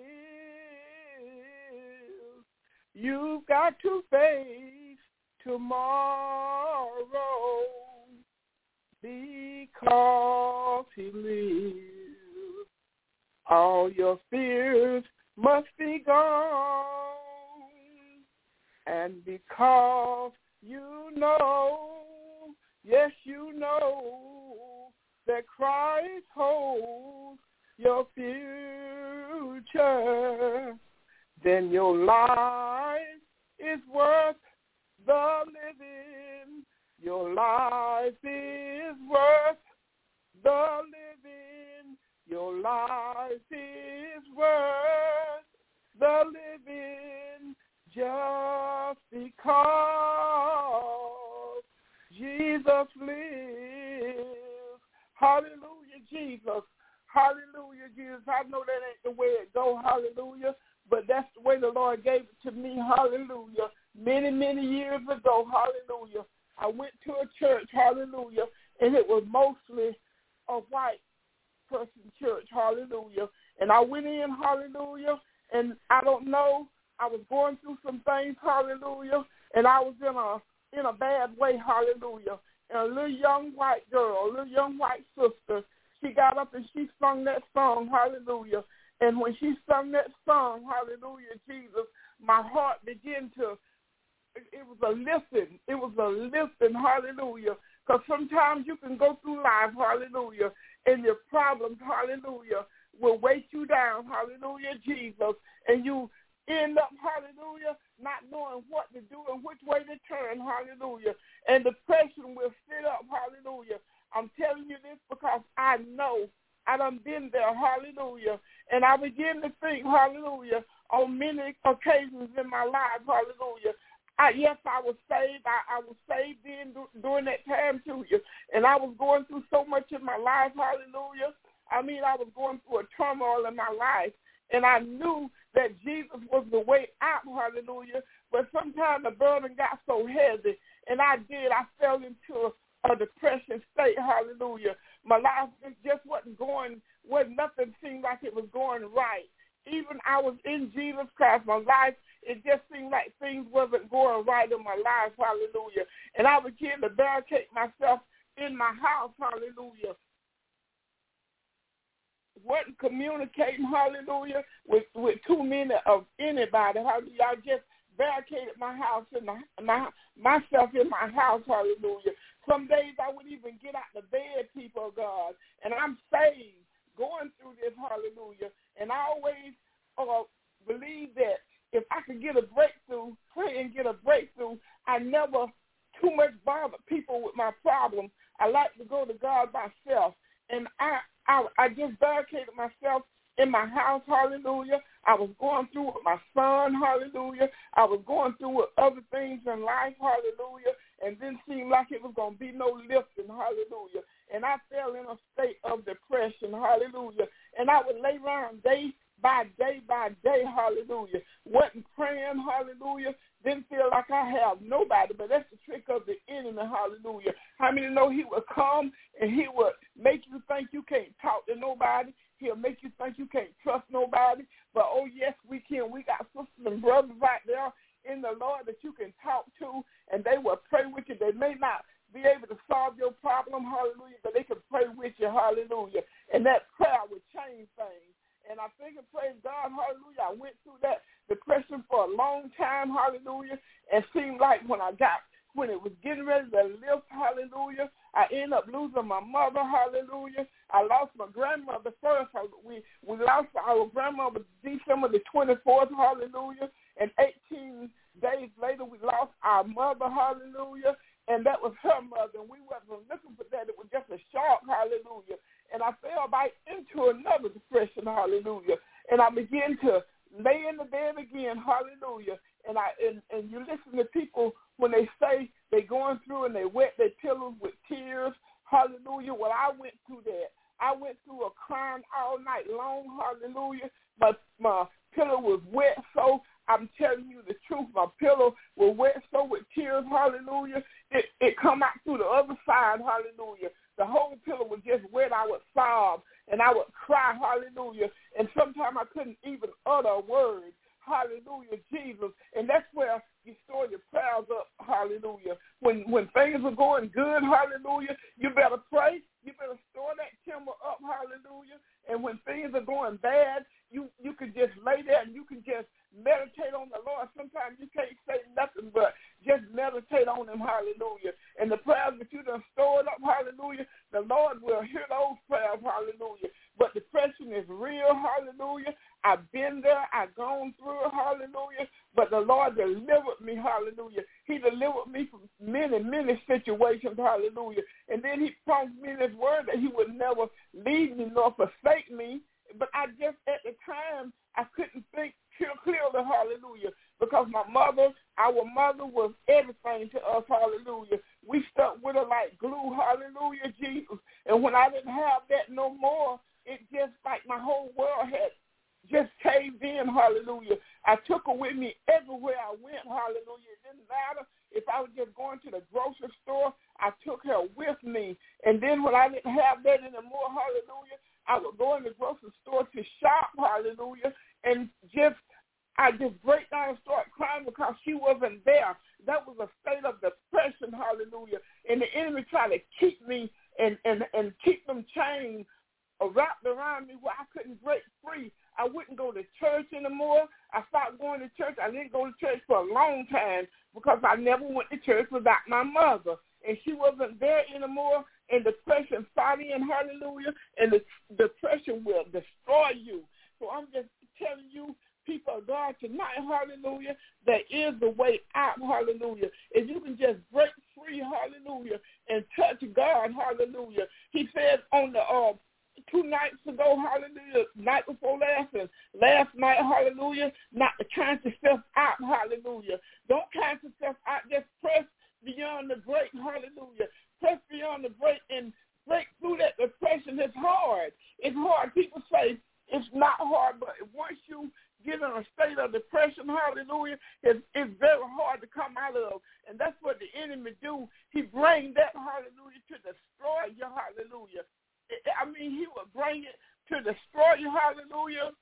lives, you've got to face tomorrow. Because he lives, all your fears must be gone. And because you know, yes, you know, that Christ holds your future, then your life is worth the living. Your life is worth the living. Your life is worth the living, just because Jesus lives. Hallelujah, Jesus. Hallelujah, Jesus. I know that ain't the way it go, hallelujah, but that's the way the Lord gave it to me, hallelujah. Many, many years ago, hallelujah, I went to a church, hallelujah, and it was mostly a white person church, hallelujah. And I went in, hallelujah, and I don't know, I was going through some things, hallelujah, and I was in a in a bad way, hallelujah. And a little young white girl, a little young white sister, she got up and she sung that song, hallelujah. And when she sung that song, hallelujah, Jesus, my heart began to, it was a lifting. It was a lifting, hallelujah. Because sometimes you can go through life, hallelujah, and your problems, hallelujah, will weight you down, hallelujah, Jesus. And you end up, hallelujah, not knowing what to do and which way to turn, hallelujah. And depression will sit up, hallelujah. I'm telling you this because I know I done been there, hallelujah. And I begin to think, hallelujah, on many occasions in my life, hallelujah. I, yes, I was saved. I, I was saved in during that time too. And I was going through so much in my life, hallelujah. I mean, I was going through a turmoil in my life. And I knew that Jesus was the way out, hallelujah. But sometimes the burden got so heavy. And I did. I fell into a, a depression state, hallelujah. My life just wasn't going, wasn't nothing seemed like it was going right. Even I was in Jesus Christ, my life, it just seemed like things wasn't going right in my life, hallelujah. And I began to barricade myself in my house, hallelujah. Wasn't communicating, hallelujah, with, with too many of anybody, hallelujah. I just barricaded my house in my, my myself in my house, hallelujah. Some days I wouldn't even get out the bed, people of God, and I'm saved, going through this, hallelujah. And I always uh, believe that if I could get a breakthrough, pray and get a breakthrough, I never too much bother people with my problems. I like to go to God myself. And I, I, I just barricaded myself in my house, hallelujah. I was going through with my son, hallelujah. I was going through with other things in life, hallelujah. And then seemed like it was going to be no lifting, hallelujah. And I fell in a state of depression, hallelujah. And I would lay around day by day by day, hallelujah. Wasn't praying, hallelujah. Didn't feel like I have nobody, but that's the trick of the enemy, hallelujah. How many know he would come and he would make you think you can't talk to nobody? He'll make you think you can't trust nobody. But, oh, yes, we can. We got sisters and brothers out there in the Lord that you can talk to, and they will pray with you. They may not be able to solve your problem, hallelujah, but they can pray with you, hallelujah. And that prayer will change things. And I think and praise God, hallelujah, I went through that depression for a long time, hallelujah, and seemed like when I got, when it was getting ready to lift, hallelujah, I ended up losing my mother, hallelujah. I lost my grandmother first. We, we lost our grandmother December the twenty-fourth, hallelujah, and eighteen days later we lost our mother, hallelujah, and that was her mother, and we wasn't looking for that. It was just a shock, hallelujah. And I fell right into another depression, hallelujah. And I began to lay in the bed again, hallelujah. And I and, and you listen to people when they say they're going through and they wet their pillows with tears, hallelujah. Well, I went through that. I went through a crying all night long, hallelujah. But my pillow was wet, so I'm telling you the truth. My pillow was wet, so with tears, hallelujah. It, it come out through the other side, hallelujah. The whole pillow was just wet. I would sob and I would cry, hallelujah. And sometimes I couldn't even utter a word, hallelujah, Jesus. And that's where you store your prayers up, hallelujah. When when things are going good, hallelujah, you better pray. You better store that timber up, hallelujah. And when things are going bad, you, you can just lay there and you can just meditate on the Lord. Sometimes you can't say nothing but just meditate on him, hallelujah. And the prayers that you done stored up, hallelujah, the Lord will hear those prayers, hallelujah. But depression is real, hallelujah. I've been there. I've gone through it, hallelujah. But the Lord delivered me, hallelujah. He delivered me from many, many situations, hallelujah. And then he promised me in his word that he would never leave me nor forsake me. But I just, at the time, I couldn't think clearly, hallelujah, because my mother, our mother was everything to us, hallelujah. We stuck with her like glue, hallelujah, Jesus. And when I didn't have that no more, it just like my whole world had just caved in, hallelujah. I took her with me everywhere I went, hallelujah. It didn't matter if I was just going to the grocery store, I took her with me. And then when I didn't have that anymore, hallelujah, I would go in the grocery store to shop, hallelujah, and just, I just break down and start crying because she wasn't there. That was a state of depression, hallelujah. And the enemy tried to keep me and, and, and keep them chained wrapped around me where I couldn't break free. I wouldn't go to church anymore. I stopped going to church. I didn't go to church for a long time because I never went to church without my mother. And she wasn't there anymore, and depression started in, hallelujah, and the depression will destroy you. So I'm just telling you, people of God, tonight, hallelujah, there is the way out, hallelujah. If you can just break free, hallelujah, and touch God, hallelujah. He said on the uh, two nights ago, hallelujah, night before last and last night, hallelujah, not to count yourself out, hallelujah. Don't count yourself out, just press beyond the break, hallelujah. Press beyond the break and break through that depression. It's hard. It's hard. People say it's not hard, but once you get in a state of depression, hallelujah, it's, it's very hard to come out of. And that's what the enemy do. He brings that, hallelujah, to destroy you, hallelujah. I mean, he will bring it to destroy you, hallelujah.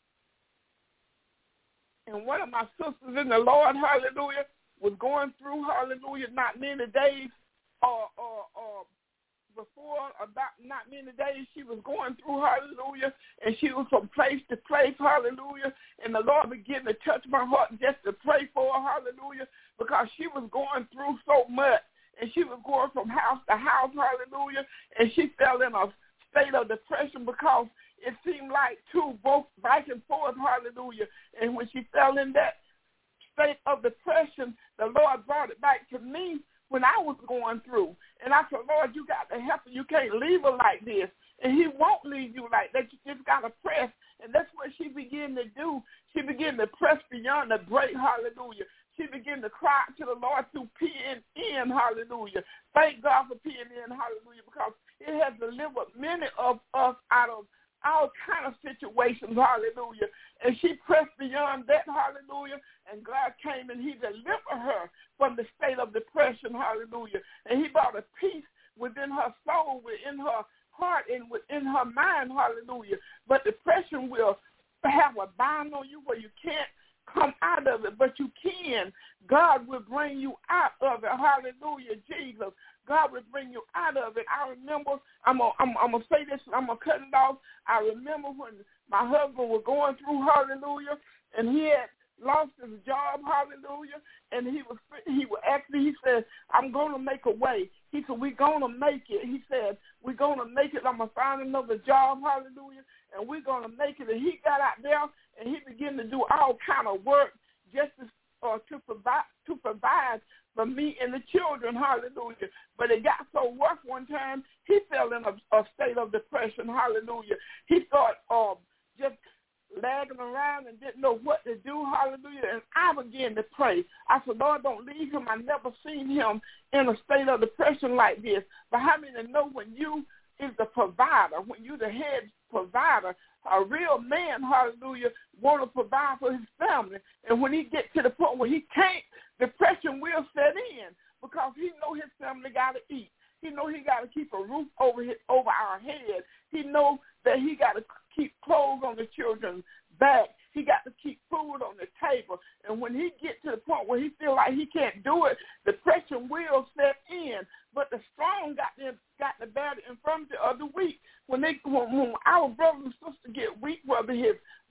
And one of my sisters in the Lord, hallelujah, was going through, hallelujah, not many days or, or, or before, about not many days, she was going through, hallelujah, and she was from place to place, hallelujah, and the Lord began to touch my heart just to pray for her, hallelujah, because she was going through so much, and she was going from house to house, hallelujah, and she fell in a state of depression because it seemed like two both back and forth, hallelujah, and when she fell in that state of depression, the Lord brought it back to me when I was going through. And I said, Lord, you got to help her. You can't leave her like this. And he won't leave you like that. You just got to press. And that's what she began to do. She began to press beyond the break, hallelujah. She began to cry to the Lord through P N N, hallelujah. Thank God for P N N, hallelujah, because it has delivered many of us out of all kind of situations, hallelujah. And she pressed beyond that, hallelujah, and God came and he delivered her from the state of depression, hallelujah. And he brought a peace within her soul, within her heart, and within her mind, hallelujah. But depression will have a bind on you where you can't come out of it, but you can. God will bring you out of it, hallelujah, Jesus. God will bring you out of it. I remember, I'm going I'm, I'm to say this, I'm going to cut it off. I remember when my husband was going through, hallelujah, and he had lost his job, hallelujah, and he was, he was actually, he said, I'm going to make a way. He said, we're going to make it. He said, we're going to make it. I'm going to find another job, hallelujah, and we're going to make it. And he got out there, and he began to do all kind of work just to, uh, to provide to provide for me and the children, hallelujah. But it got so rough one time, he fell in a, a state of depression, hallelujah. He thought um, just lagging around and didn't know what to do, hallelujah. And I began to pray. I said, Lord, don't leave him. I never seen him in a state of depression like this. But how many know when you is the provider, when you the head provider, a real man, hallelujah, want to provide for his family. And when he gets to the point where he can't, depression will set in because he know his family got to eat. He know he got to keep a roof over his, over our head. He know that he got to keep clothes on the children's back. He got to keep food on the table. And when he gets to the point where he feel like he can't do it, depression will set in. But the strong got the, got the bad infirmity of the weak. When they when, when our brothers and sisters get weak, whether his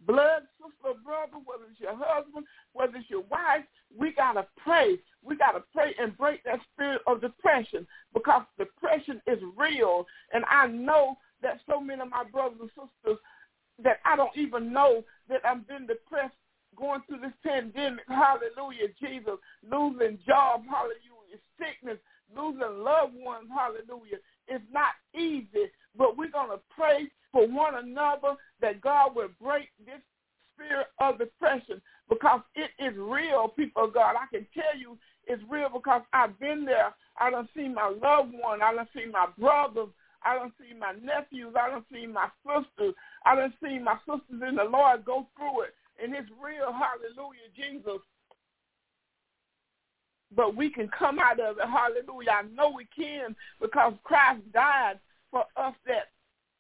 blood sister or brother, whether it's your husband, whether it's your wife, we got to pray. We got to pray and break that spirit of depression, because depression is real. And I know that so many of my brothers and sisters that I don't even know that I've been depressed going through this pandemic, hallelujah, Jesus, losing job, hallelujah, sickness, losing loved ones, hallelujah. It's not easy, but we're going to pray for one another that God will break this spirit of depression, because it is real, people of God. I can tell you it's real because I've been there. I done seen my loved one. I done seen my brothers. I done seen my nephews. I done seen my sisters. I done seen my sisters in the Lord go through it. And it's real, hallelujah, Jesus. But we can come out of it, hallelujah. I know we can, because Christ died for us that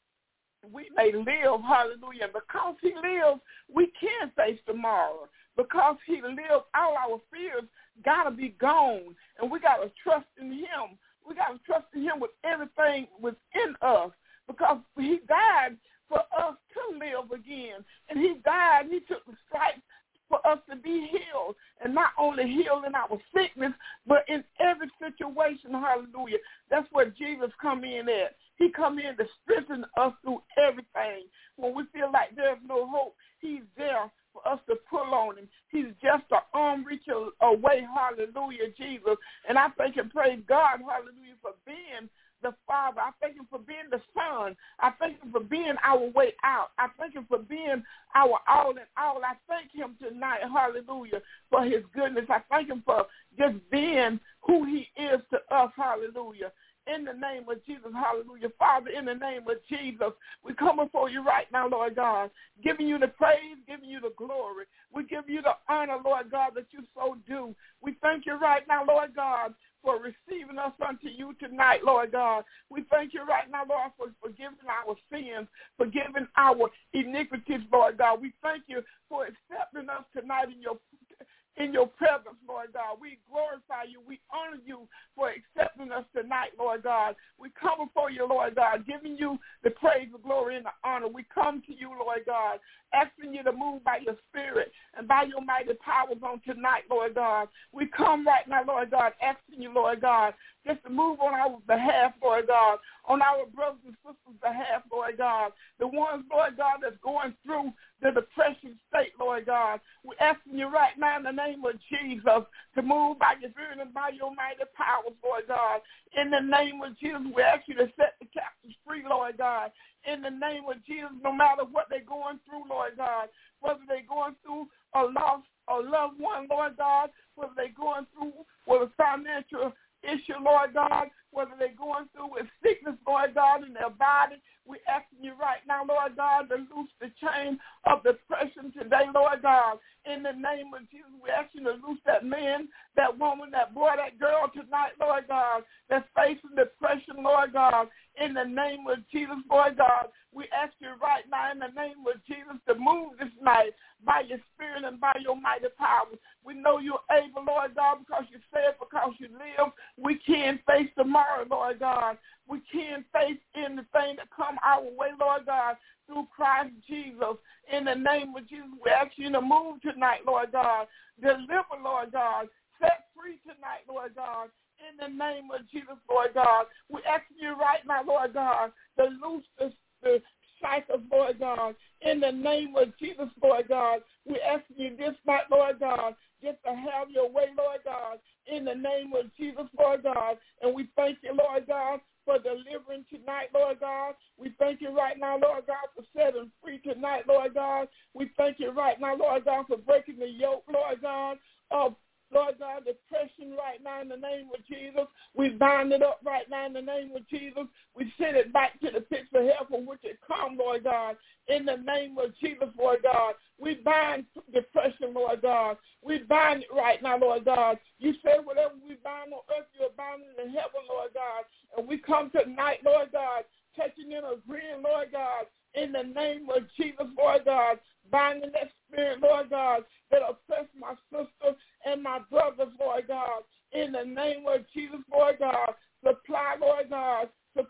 we may live, hallelujah. And because he lives, we can face tomorrow. Because he lives, all our fears got to be gone. And we got to trust in him. We got to trust in him with everything within us, because he died for us to live again. And he died, he took the stripes for us to be healed, and not only healed in our sickness, but in every situation, hallelujah. That's where Jesus come in at. He come in to strengthen us through everything. When we feel like there's no hope, he's there for us to pull on him. He's just an arm reach away, hallelujah, Jesus. And I thank and praise God, hallelujah, for being the Father. I thank him for being the Son. I thank him for being our way out. I thank him for being our all in all. I thank him tonight, hallelujah, for his goodness. I thank him for just being who he is to us, hallelujah. In the name of Jesus, hallelujah. Father, in the name of Jesus, we come before you right now, Lord God, giving you the praise, giving you the glory. We give you the honor, Lord God, that you so do. We thank you right now, Lord God, for receiving us unto you tonight, Lord God. We thank you right now, Lord, for forgiving our sins, forgiving our iniquities, Lord God. We thank you for accepting us tonight in your in your presence, Lord God. We glorify you. We honor you for accepting us tonight, Lord God. We come before you, Lord God, giving you the praise, the glory, and the honor. We come to you, Lord God, asking you to move by your spirit and by your mighty powers on tonight, Lord God. We come right now, Lord God, asking you, Lord God, just to move on our behalf, Lord God, on our brothers and sisters' behalf, Lord God, the ones, Lord God, that's going through the depression state, Lord God. We're asking you right now in the name of Jesus to move by your spirit and by your mighty powers, Lord God. In the name of Jesus, we ask you to set the captives free, Lord God. In the name of Jesus, no matter what they're going through, Lord God, whether they're going through a loss, a loved one, Lord God, whether they're going through with a financial issue, Lord God, whether they're going through with sickness, Lord God, in their body, we're asking you right now, Lord God, to loose the chain of depression today, Lord God. In the name of Jesus, we ask you to loose that man, that woman, that boy, that girl tonight, Lord God, that's facing depression, Lord God. In the name of Jesus, Lord God, we ask you right now in the name of Jesus to move this night by your spirit and by your mighty power. We know you're able, Lord God, because you said because you live, we can face tomorrow, Lord God. We can face anything that come our way, Lord God, through Christ Jesus. In the name of Jesus, we ask you to move tonight, Lord God. Deliver, Lord God. Set free tonight, Lord God. In the name of Jesus, Lord God. We ask you right now, Lord God, to loose the, the cycles, Lord God. In the name of Jesus, Lord God. We ask you this night, Lord God, just to have your way, Lord God. In the name of Jesus, Lord God. And we thank you, Lord God, for delivering tonight, Lord God. We thank you right now, Lord God, for setting free tonight, Lord God. We thank you right now, Lord God, for breaking the yoke, Lord God, of Lord God, depression right now in the name of Jesus. We bind it up right now in the name of Jesus. We send it back to the pits of hell from which it comes, Lord God. In the name of Jesus, Lord God. We bind depression, Lord God. We bind it right now, Lord God. You said whatever we bind on earth, you're binding in heaven, Lord God. And we come tonight, Lord God, touching and agreeing, Lord God, in the name of Jesus, Lord God, binding that spirit, Lord God, that oppressed my sister and my brothers, Lord God, in the name of Jesus, Lord God. Supply, Lord God, supply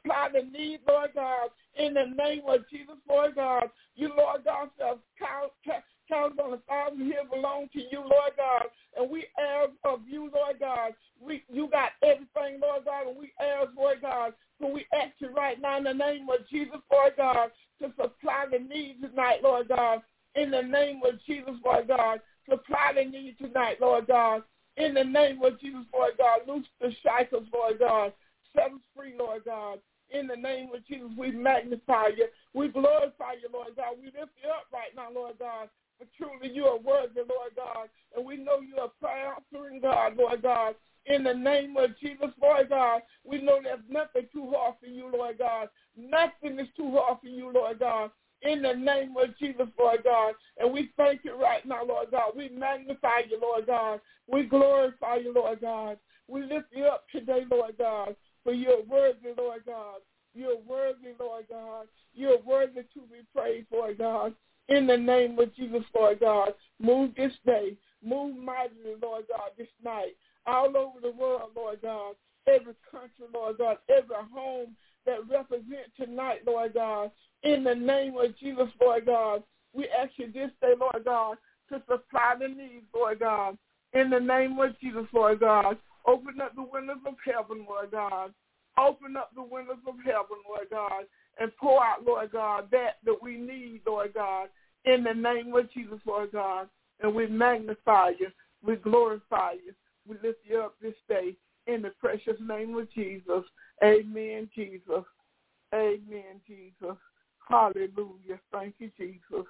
supply the need, Lord God, in the name of Jesus, Lord God. You, Lord God, shall count, count on the thousand here belong to you, Lord God. And we ask of you, Lord God. We, you got everything, Lord God, and we ask, Lord God. So we ask you right now in the name of Jesus, Lord God, to supply the need tonight, Lord God. In the name of Jesus, Lord God, supply the need tonight, Lord God. In the name of Jesus, Lord God, loose the shackles, Lord God. Set us free, Lord God. In the name of Jesus, we magnify you. We glorify you, Lord God. We lift you up right now, Lord God. For truly you are worthy, Lord God. And we know you are prayer answering God, Lord God. In the name of Jesus, Lord God, we know there's nothing too hard for you, Lord God. Nothing is too hard for you, Lord God. In the name of Jesus, Lord God. And we thank you right now, Lord God. We magnify you, Lord God. We glorify you, Lord God. We lift you up today, Lord God. For you're worthy, Lord God. You're worthy, Lord God. You're worthy to be praised, Lord God. In the name of Jesus, Lord God. Move this day. Move mightily, Lord God, this night. All over the world, Lord God. Every country, Lord God. Every home that represents tonight, Lord God. In the name of Jesus, Lord God. We ask you this day, Lord God, to supply the needs, Lord God. In the name of Jesus, Lord God. Open up the windows of heaven, Lord God. Open up the windows of heaven, Lord God, and pour out, Lord God, that that we need, Lord God, in the name of Jesus, Lord God. And we magnify you. We glorify you. We lift you up this day in the precious name of Jesus. Amen, Jesus. Amen, Jesus. Hallelujah. Thank you, Jesus.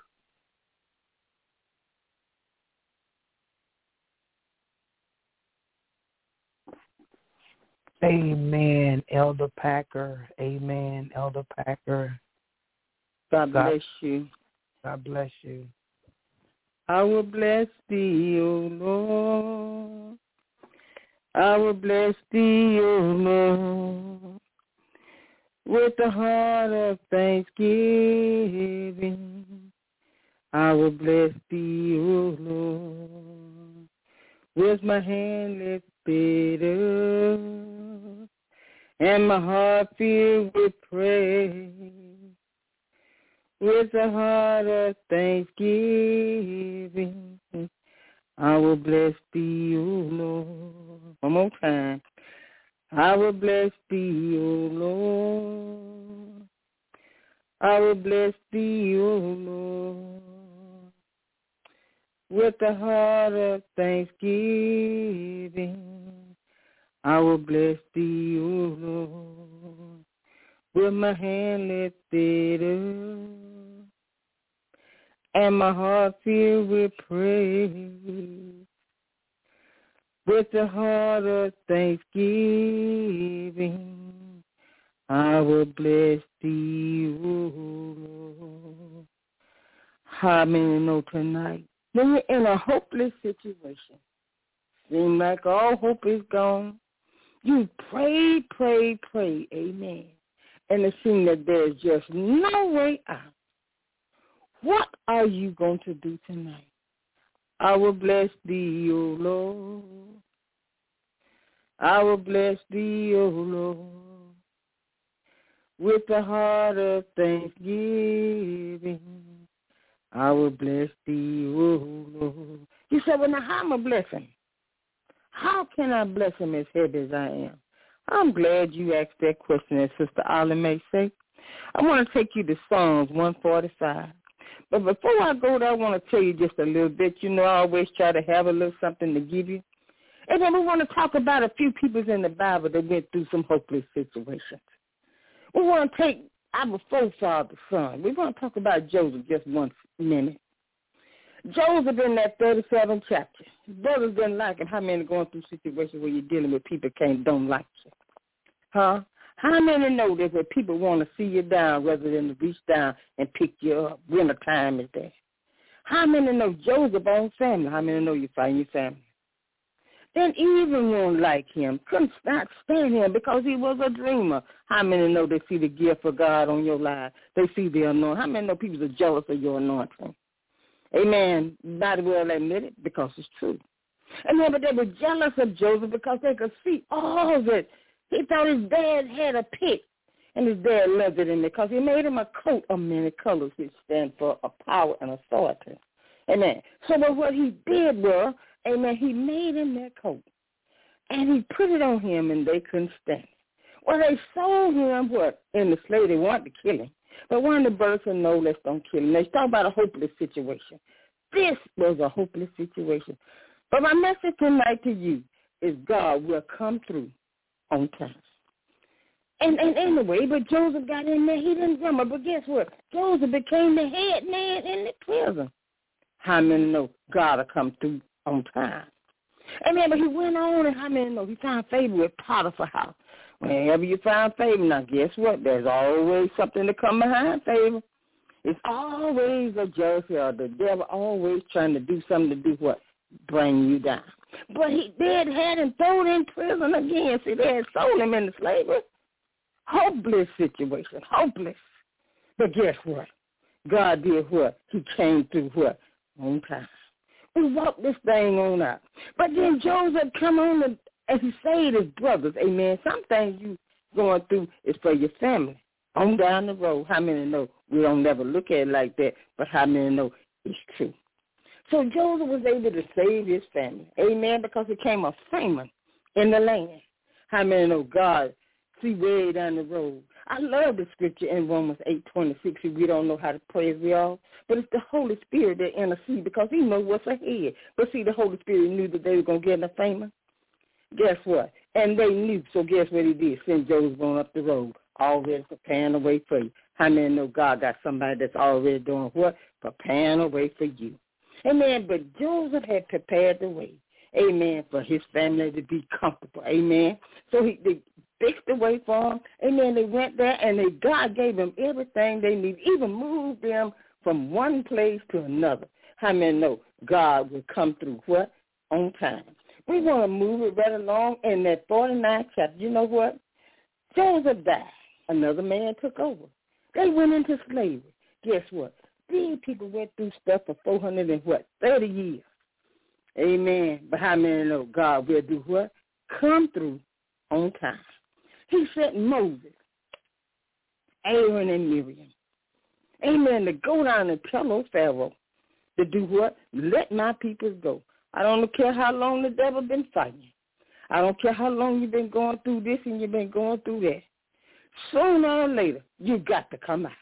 Amen, Elder Packer. Amen, Elder Packer. God bless you. God bless you. I will bless thee, O Lord. I will bless thee, O Lord, with the heart of thanksgiving. I will bless thee, O Lord, with my hand lifted up and my heart filled with praise. With a heart of thanksgiving, I will bless thee, O Lord. One more time. I will bless thee, O Lord. I will bless thee, O Lord. With a heart of thanksgiving, I will bless thee, O Lord. With my hand lifted up and my heart filled with praise, with a heart of thanksgiving, I will bless thee, O Lord. How many know tonight, when you're in a hopeless situation, seem like all hope is gone, you pray, pray, pray, amen, and it seems that there's just no way out. What are you going to do tonight? I will bless thee, O Lord. I will bless thee, O Lord, with the heart of thanksgiving. I will bless thee, O Lord. You said, well, now how am I blessing? How can I bless him as heavy as I am? I'm glad you asked that question, as Sister Ollie may say. I want to take you to Psalms one forty-five. But before I go there, I want to tell you just a little bit. You know, I always try to have a little something to give you. And then we want to talk about a few people in the Bible that went through some hopeless situations. We want to take our forefather's son. We want to talk about Joseph just one minute. Joseph in that thirty-seventh chapter. His brothers didn't like him. How many going through situations where you're dealing with people can't don't like you? Huh? How many know that when people want to see you down rather than to reach down and pick you up? Winter time is there. How many know Joseph own family? How many know you find your family? Then even won't like him, couldn't not stand him because he was a dreamer. How many know they see the gift of God on your life? They see the anointing. How many know people are jealous of your anointing? Amen. Nobody will admit it because it's true. And then, but they were jealous of Joseph because they could see all of it. He thought his dad had a pit, And his dad loved it in there because he made him a coat of many colors, which stand for a power and authority. Amen. So what he did was, amen, he made him that coat. And he put it on him, and they couldn't stand it. Well, they sold him, what, in the slave. They wanted to kill him. But one of the brothers said, no, let's don't kill him. They talk about a hopeless situation. This was a hopeless situation. But my message tonight to you is God will come through on time. And, and anyway, but Joseph got in there. He didn't remember. But guess what? Joseph became the head man in the prison. How many know God will come through on time? Amen. But he went on, and how many know he found favor with Potiphar's house? Whenever you find favor, now guess what? There's always something to come behind favor. It's always a jealousy or the devil always trying to do something to do what? Bring you down. But he did had him thrown in prison again. See, they had sold him into slavery. Hopeless situation, hopeless. But guess what? God did what? He came through what? On time. We walked this thing on out. But then Joseph come on and, as he saved his brothers, amen. Some things you going through is for your family. On down the road, how many know? We don't never look at it like that, but how many know it's true? So Joseph was able to save his family, amen, because he came a famine in the land. How many know God see way down the road? I love the scripture in Romans eight twenty-six. We don't know how to pray as we all, but it's the Holy Spirit that intercedes because he knows what's ahead. But see, the Holy Spirit knew that they were going to get in a famine. Guess what? And they knew, so guess what he did? Send Joseph on up the road, already preparing the way for you. How many know God got somebody that's already doing what? Preparing a way for you. Amen. But Joseph had prepared the way, amen, for his family to be comfortable. Amen. So he they fixed the way for them. Amen. They went there, and they, God gave them everything they needed, even moved them from one place to another. How many know God will come through what? On time. We want to move it right along in that forty-ninth chapter. You know what? Joseph died. Another man took over. They went into slavery. Guess what? These people went through stuff for four hundred and what? thirty years. Amen. But how many know God will do what? Come through on time. He sent Moses, Aaron, and Miriam. Amen. To go down and tell old Pharaoh to do what? Let my people go. I don't care how long the devil been fighting. I don't care how long you've been going through this and you've been going through that. Sooner or later, you got to come out.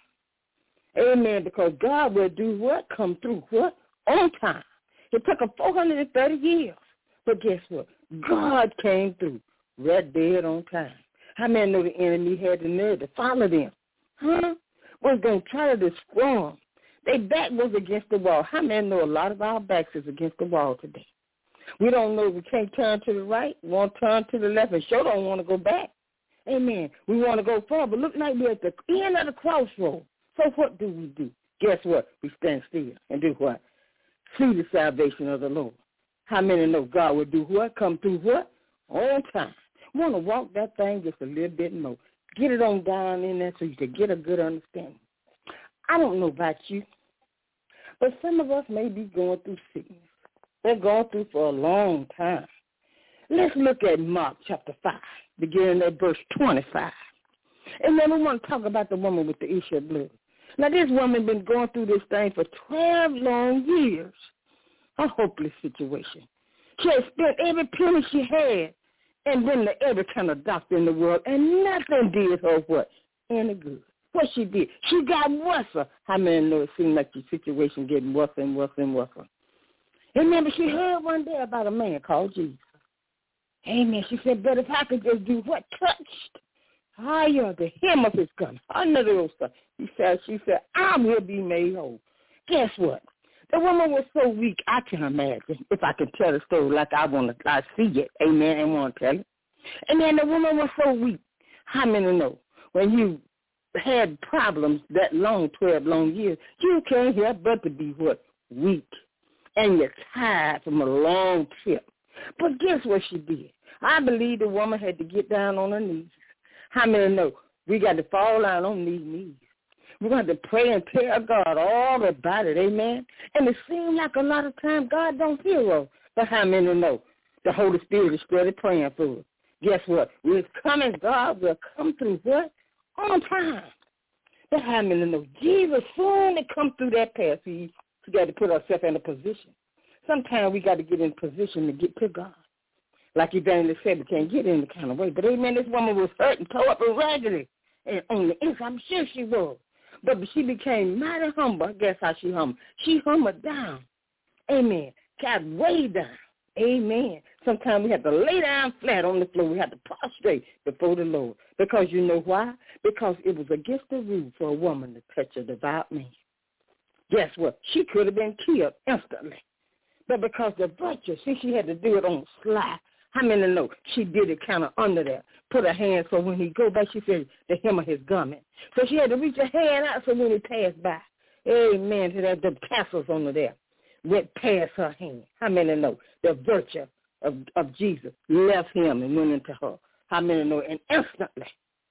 Amen. Because God will do what? Come through what? On time. It took him four hundred thirty years. But guess what? God came through right dead on time. How many know the enemy had the nerve to follow them? Huh? Was going to try to destroy them. Their back was against the wall. How many know a lot of our backs is against the wall today? We don't know we can't turn to the right. We want to turn to the left and sure don't want to go back. Amen. We want to go forward, but look like we're at the end of the crossroad. So what do we do? Guess what? We stand still and do what? See the salvation of the Lord. How many know God will do what? Come through what? On time. We want to walk that thing just a little bit more. Get it on down in there so you can get a good understanding. I don't know about you, but some of us may be going through sickness. They're going through for a long time. Let's look at Mark chapter five, beginning at verse twenty-five. And then we want to talk about the woman with the issue of blood. Now, this woman been going through this thing for twelve long years. A hopeless situation. She had spent every penny she had and been to every kind of doctor in the world, and nothing did her what? Any good. What she did? She got worse. How many know it seemed like the situation getting worse and worse and worse? And remember, she heard one day about a man called Jesus. Amen. She said, but if I could just do what? Touched higher the hem of his garment. Another those stuff. He said, she said, I will be made whole. Guess what? The woman was so weak, I can imagine, if I can tell the story like I want to, I see it, amen, and want to tell it. And then the woman was so weak. How many know? When you had problems that long, twelve long years, you can't help but to be what? Weak. And you're tired from a long trip. But guess what she did? I believe the woman had to get down on her knees. How many know? We got to fall down on these knees. We're going to pray and tell God all about it, amen? And it seems like a lot of times God don't hear us. But how many know? The Holy Spirit is steady praying for us. Guess what? We're coming, God will come through what? on time. That's how many know Jesus soon to come through that path. We got to put ourselves in a position. Sometimes we got to get in position to get to God. Like Evangelist said, we can't get in the kind of way. But, amen, this woman was hurt and tore up and raggedy. And on the inside, I'm sure she was. But she became mighty humble. Guess how she humbled? She humbled down. Amen. Got way down. Amen. Sometimes we have to lay down flat on the floor. We have to prostrate before the Lord. Because you know why? Because it was against the rule for a woman to touch a devout man. Guess what? She could have been killed instantly. But because the virtue, see, she had to do it on the slide. How many know? She did it kind of under there. Put her hand so when he go back, she said, the hem of his garment. So she had to reach her hand out so when he passed by. Amen. To that, the tassels under there went past her hand. How many know? The virtue of, of Jesus left him and went into her. How many know? And instantly,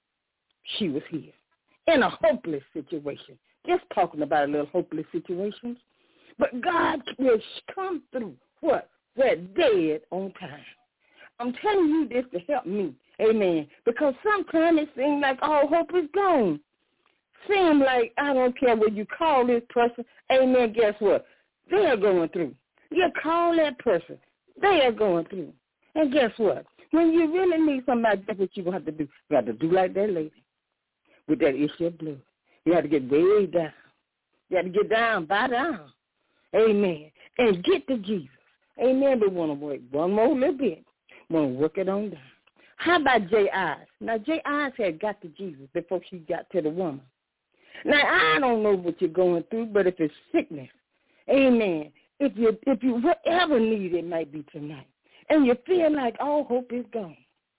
she was healed. In a hopeless situation. Just talking about a little hopeless situations. But God will come through what? We're dead on time. I'm telling you this to help me. Amen. Because sometimes it seems like all hope is gone. Seems like, I don't care what you call this person. Amen. Guess what? They are going through. You call that person. They are going through. And guess what? When you really need somebody, that's what you're going to have to do. You have to do like that lady with that issue of blood. You have to get way down. You have to get down, bow down. Amen. And get to Jesus. Amen. But want to work one more little bit. Want to work it on down. How about J Eyes? Now, J Eyes had got to Jesus before she got to the woman. Now, I don't know what you're going through, but if it's sickness, amen, if you, if you whatever need it might be tonight, and you feel like all hope is gone,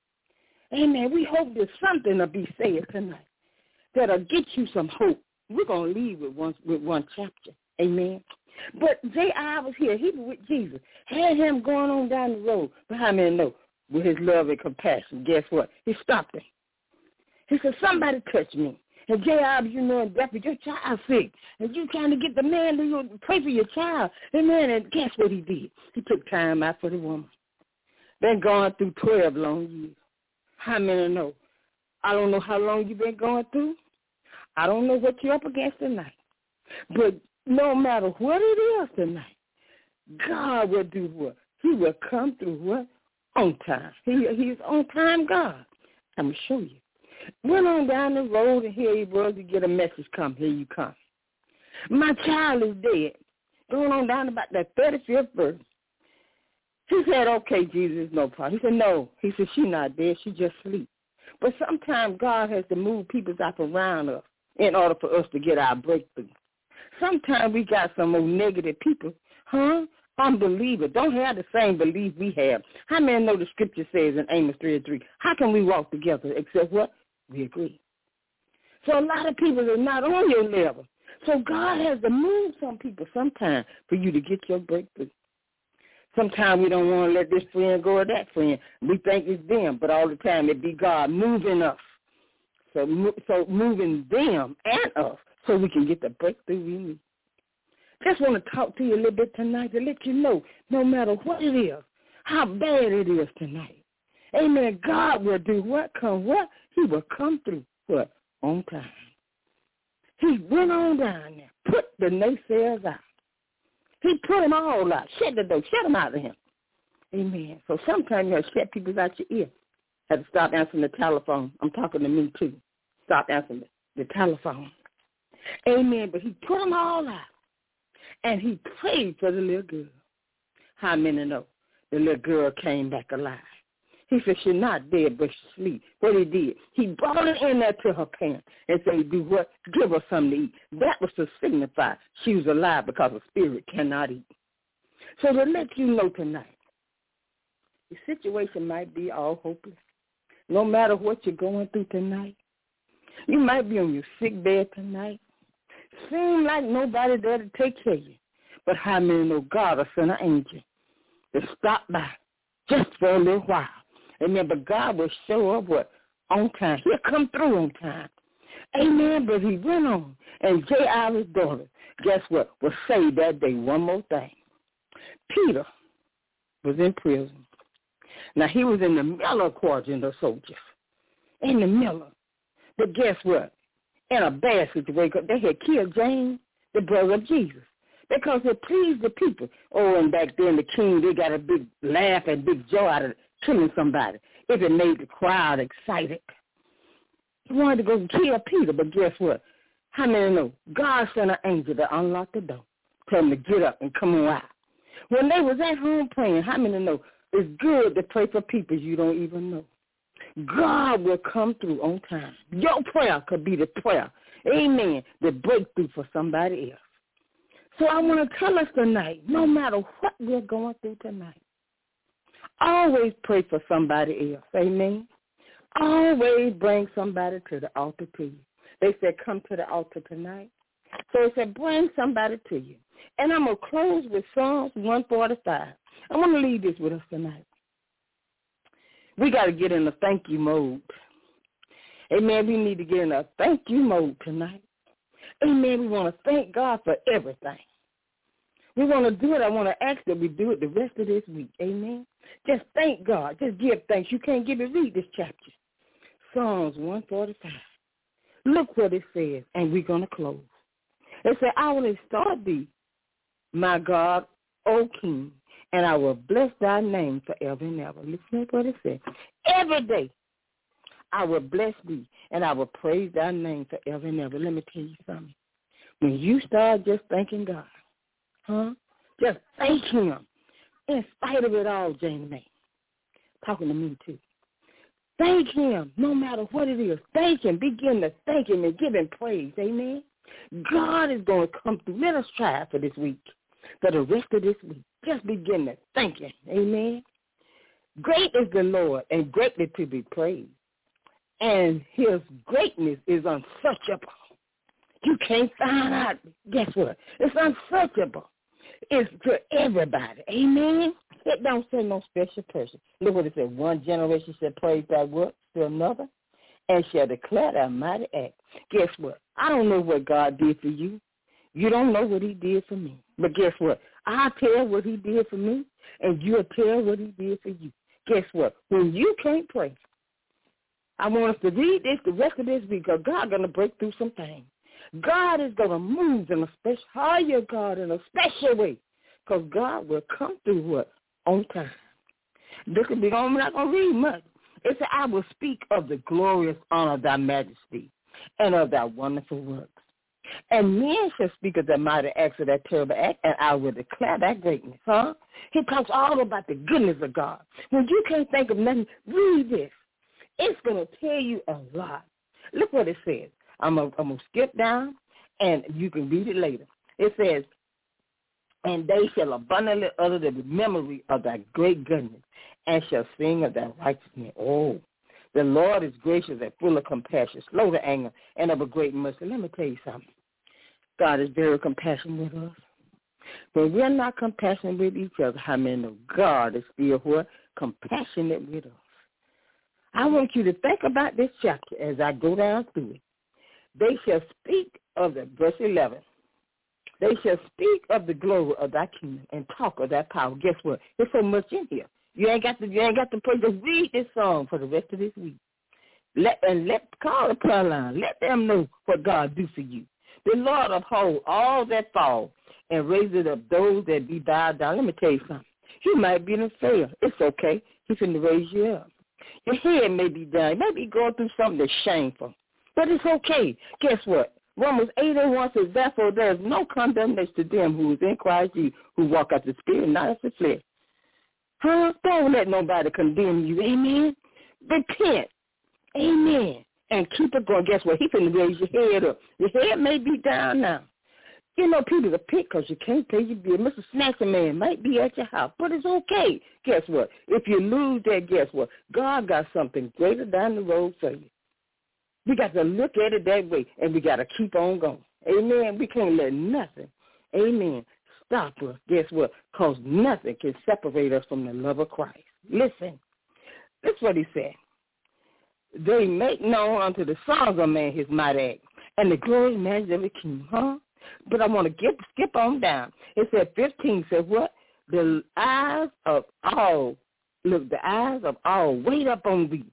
amen, we hope that something will be said tonight that'll get you some hope. We're going to leave with one, with one chapter, amen. But J I was here. He was with Jesus. Had him going on down the road. But how many know? With his love and compassion, guess what? He stopped him. He said, somebody touch me. And J I, you know, and Bethany, your child sick. And you trying to get the man to pray for your child. Amen. And guess what he did? He took time out for the woman. Been going through twelve long years. How many know? I don't know how long you've been going through. I don't know what you're up against tonight. But no matter what it is tonight, God will do what? He will come through what? On time. He, he's on time God. I'm going to show you. Went on down the road, and here he was to get a message come. Here you come. My child is dead. Going on down about that thirty-fifth verse. He said, okay, Jesus, no problem. He said, no. He said, she's not dead. She just sleep. But sometimes God has to move people up around us in order for us to get our breakthrough. Sometimes we got some old negative people, huh? Unbelievers. Don't have the same belief we have. How many know the scripture says in Amos three and three, how can we walk together except what? We agree. So a lot of people are not on your level. So God has to move some people sometimes for you to get your breakthrough. Sometimes we don't want to let this friend go or that friend. We think it's them, but all the time it be God moving us. So, so moving them and us so we can get the breakthrough we need. Just want to talk to you a little bit tonight to let you know, no matter what it is, how bad it is tonight. Amen. God will do what? Come what? He will come through what? On time. He went on down there, put the naysayers out. He put them all out. Shut the door. Shut them out of him. Amen. So sometimes you have to shut people out your ear. Have to stop answering the telephone. I'm talking to me too. Stop answering the, the telephone. Amen. But he put them all out. And he prayed for the little girl. How many know? The little girl came back alive. He said, she's not dead, but she's asleep. What he did, he brought her in there to her parents and said, do what? Give her something to eat. That was to signify she was alive because a spirit cannot eat. So to let you know tonight, the situation might be all hopeless. No matter what you're going through tonight, you might be on your sick bed tonight. Seem like nobody there to take care of you. But how many know God will send an angel to stop by just for a little while? Amen. But God will show up what? On time. He'll come through on time. Amen. But he went on. And J I's daughter, guess what? Was saved that day. One more thing. Peter was in prison. Now, he was in the Miller quadrant of soldiers. In the Miller. But guess what? In a bad situation, they had killed James, the brother of Jesus, because it pleased the people. Oh, and back then the king, they got a big laugh and big joy out of killing somebody if it made the crowd excited. He wanted to go kill Peter, but guess what? How many know? God sent an angel to unlock the door, tell them to get up and come on out. When they was at home praying, how many know it's good to pray for people you don't even know? God will come through on time. Your prayer could be the prayer, amen, the breakthrough for somebody else. So I want to tell us tonight, no matter what we're going through tonight, always pray for somebody else, amen. Always bring somebody to the altar to you. They said, come to the altar tonight. So it said, bring somebody to you. And I'm going to close with Psalms one forty-five. I want to leave this with us tonight. We got to get in a thank you mode. Amen. We need to get in a thank you mode tonight. Amen. We want to thank God for everything. We want to do it. I want to ask that we do it the rest of this week. Amen. Just thank God. Just give thanks. You can't give it. Read this chapter. Psalms one forty-five. Look what it says, and we're going to close. It said, I will extol thee, my God, O King, and I will bless thy name forever and ever. Listen to what it says. Every day I will bless thee, and I will praise thy name forever and ever. Let me tell you something. When you start just thanking God, huh? Just thank him. In spite of it all, Jane May. Talking to me too. Thank him no matter what it is. Thank him. Begin to thank him and give him praise. Amen. God is going to come through. Let us try it for this week, for the rest of this week. Just begin to thank him. Amen. Great is the Lord and greatly to be praised. And his greatness is unsearchable. You can't find out. Guess what? It's unsearchable. It's to everybody. Amen. It don't say no special person. Look what it said. One generation shall praise thy works to another and shall declare thy mighty act. Guess what? I don't know what God did for you. You don't know what he did for me. But guess what? I'll tell what he did for me, and you'll tell what he did for you. Guess what? When you can't pray, I want us to read this the rest of this week because God's going to break through some things. God is going to move in a special, higher God in a special way because God will come through what? On time. Look at me, I'm not going to read much. It said, I will speak of the glorious honor of thy majesty and of thy wonderful works. And men shall speak of the mighty acts of that terrible act, and I will declare that greatness. Huh? He talks all about the goodness of God. When you can't think of nothing, read this. It's going to tell you a lot. Look what it says. I'm going to skip down, and you can read it later. It says, and they shall abundantly utter the memory of thy great goodness, and shall sing of thy righteousness. Oh, the Lord is gracious and full of compassion, slow to anger, and of a great mercy. Let me tell you something. God is very compassionate with us. When we're not compassionate with each other, how many know God is still what? Compassionate with us. I want you to think about this chapter as I go down through it. They shall speak of the, verse eleven, they shall speak of the glory of thy kingdom and talk of thy power. Guess what? There's so much in here. You ain't got to, you ain't got to pray. Just read this song for the rest of this week. Let and let call the prayer line. Let them know what God do for you. The Lord uphold all that fall and raise it up those that be bowed down. Let me tell you something. You might be in a fail. It's okay. He's going to raise you up. Your head may be down. You may be going through something that's shameful. But it's okay. Guess what? Romans eight and one says, therefore there is no condemnation to them who is in Christ Jesus, who walk out the spirit, not as the flesh. Huh? Don't let nobody condemn you. Amen? Repent. Amen. And keep it going. Guess what? He can raise your head up. Your head may be down now. You know, people are picked because you can't pay your bill. Mister Snatcher Man might be at your house, but it's okay. Guess what? If you lose that, guess what? God got something greater down the road for you. We got to look at it that way, and we got to keep on going. Amen. We can't let nothing, amen, stop us. Guess what? Because nothing can separate us from the love of Christ. Listen, this is what he said. They make known unto the sons of man his mighty act, and the glory majesty of the king. Huh? But I want to get, skip on down. It said fifteen said what? The eyes of all, look, the eyes of all wait up on thee,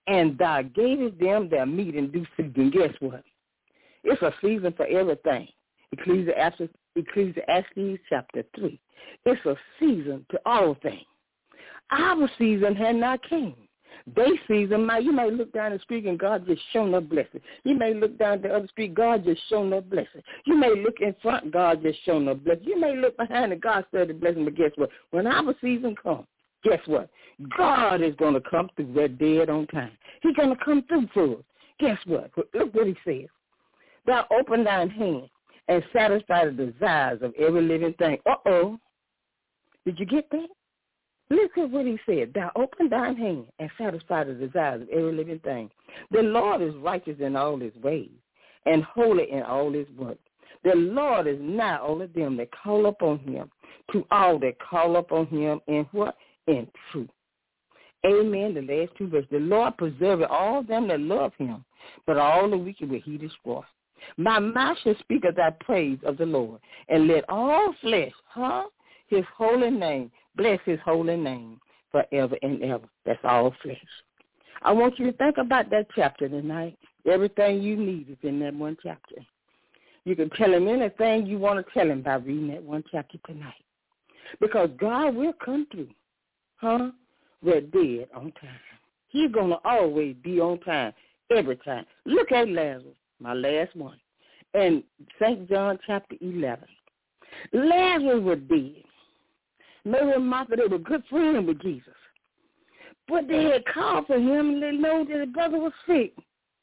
and thou gavest them their meat in due season. Guess what? It's a season for everything. Ecclesiastes, Ecclesiastes chapter three. It's a season to all things. Our season had not came. They season, my, you may look down the street and God just shown up blessing. You may look down the other street, God just shown up blessing. You may look in front, God just shown up blessing. You may look behind and God started blessing, but guess what? When our season comes, guess what? God is going to come through that dead on time. He's going to come through for us. Guess what? Look what he says. Thou open thine hand and satisfy the desires of every living thing. Uh-oh. Did you get that? Look at what he said. Thou open thine hand and satisfy the desires of every living thing. The Lord is righteous in all his ways and holy in all his work. The Lord is nigh all of them that call upon him, to all that call upon him in what? In truth. Amen. The last two verses. The Lord preserveth all them that love him, but all the wicked will he destroy. My mouth shall speak of thy praise of the Lord, and let all flesh, huh, his holy name, bless his holy name forever and ever. That's all flesh. I want you to think about that chapter tonight. Everything you need is in that one chapter. You can tell him anything you want to tell him by reading that one chapter tonight. Because God will come through, huh? We're dead on time. He's going to always be on time, every time. Look at Lazarus, my last one, in Saint John chapter eleven. Lazarus was dead. Mary and Martha, they were good friends with Jesus. But they had called for him and they know that his brother was sick.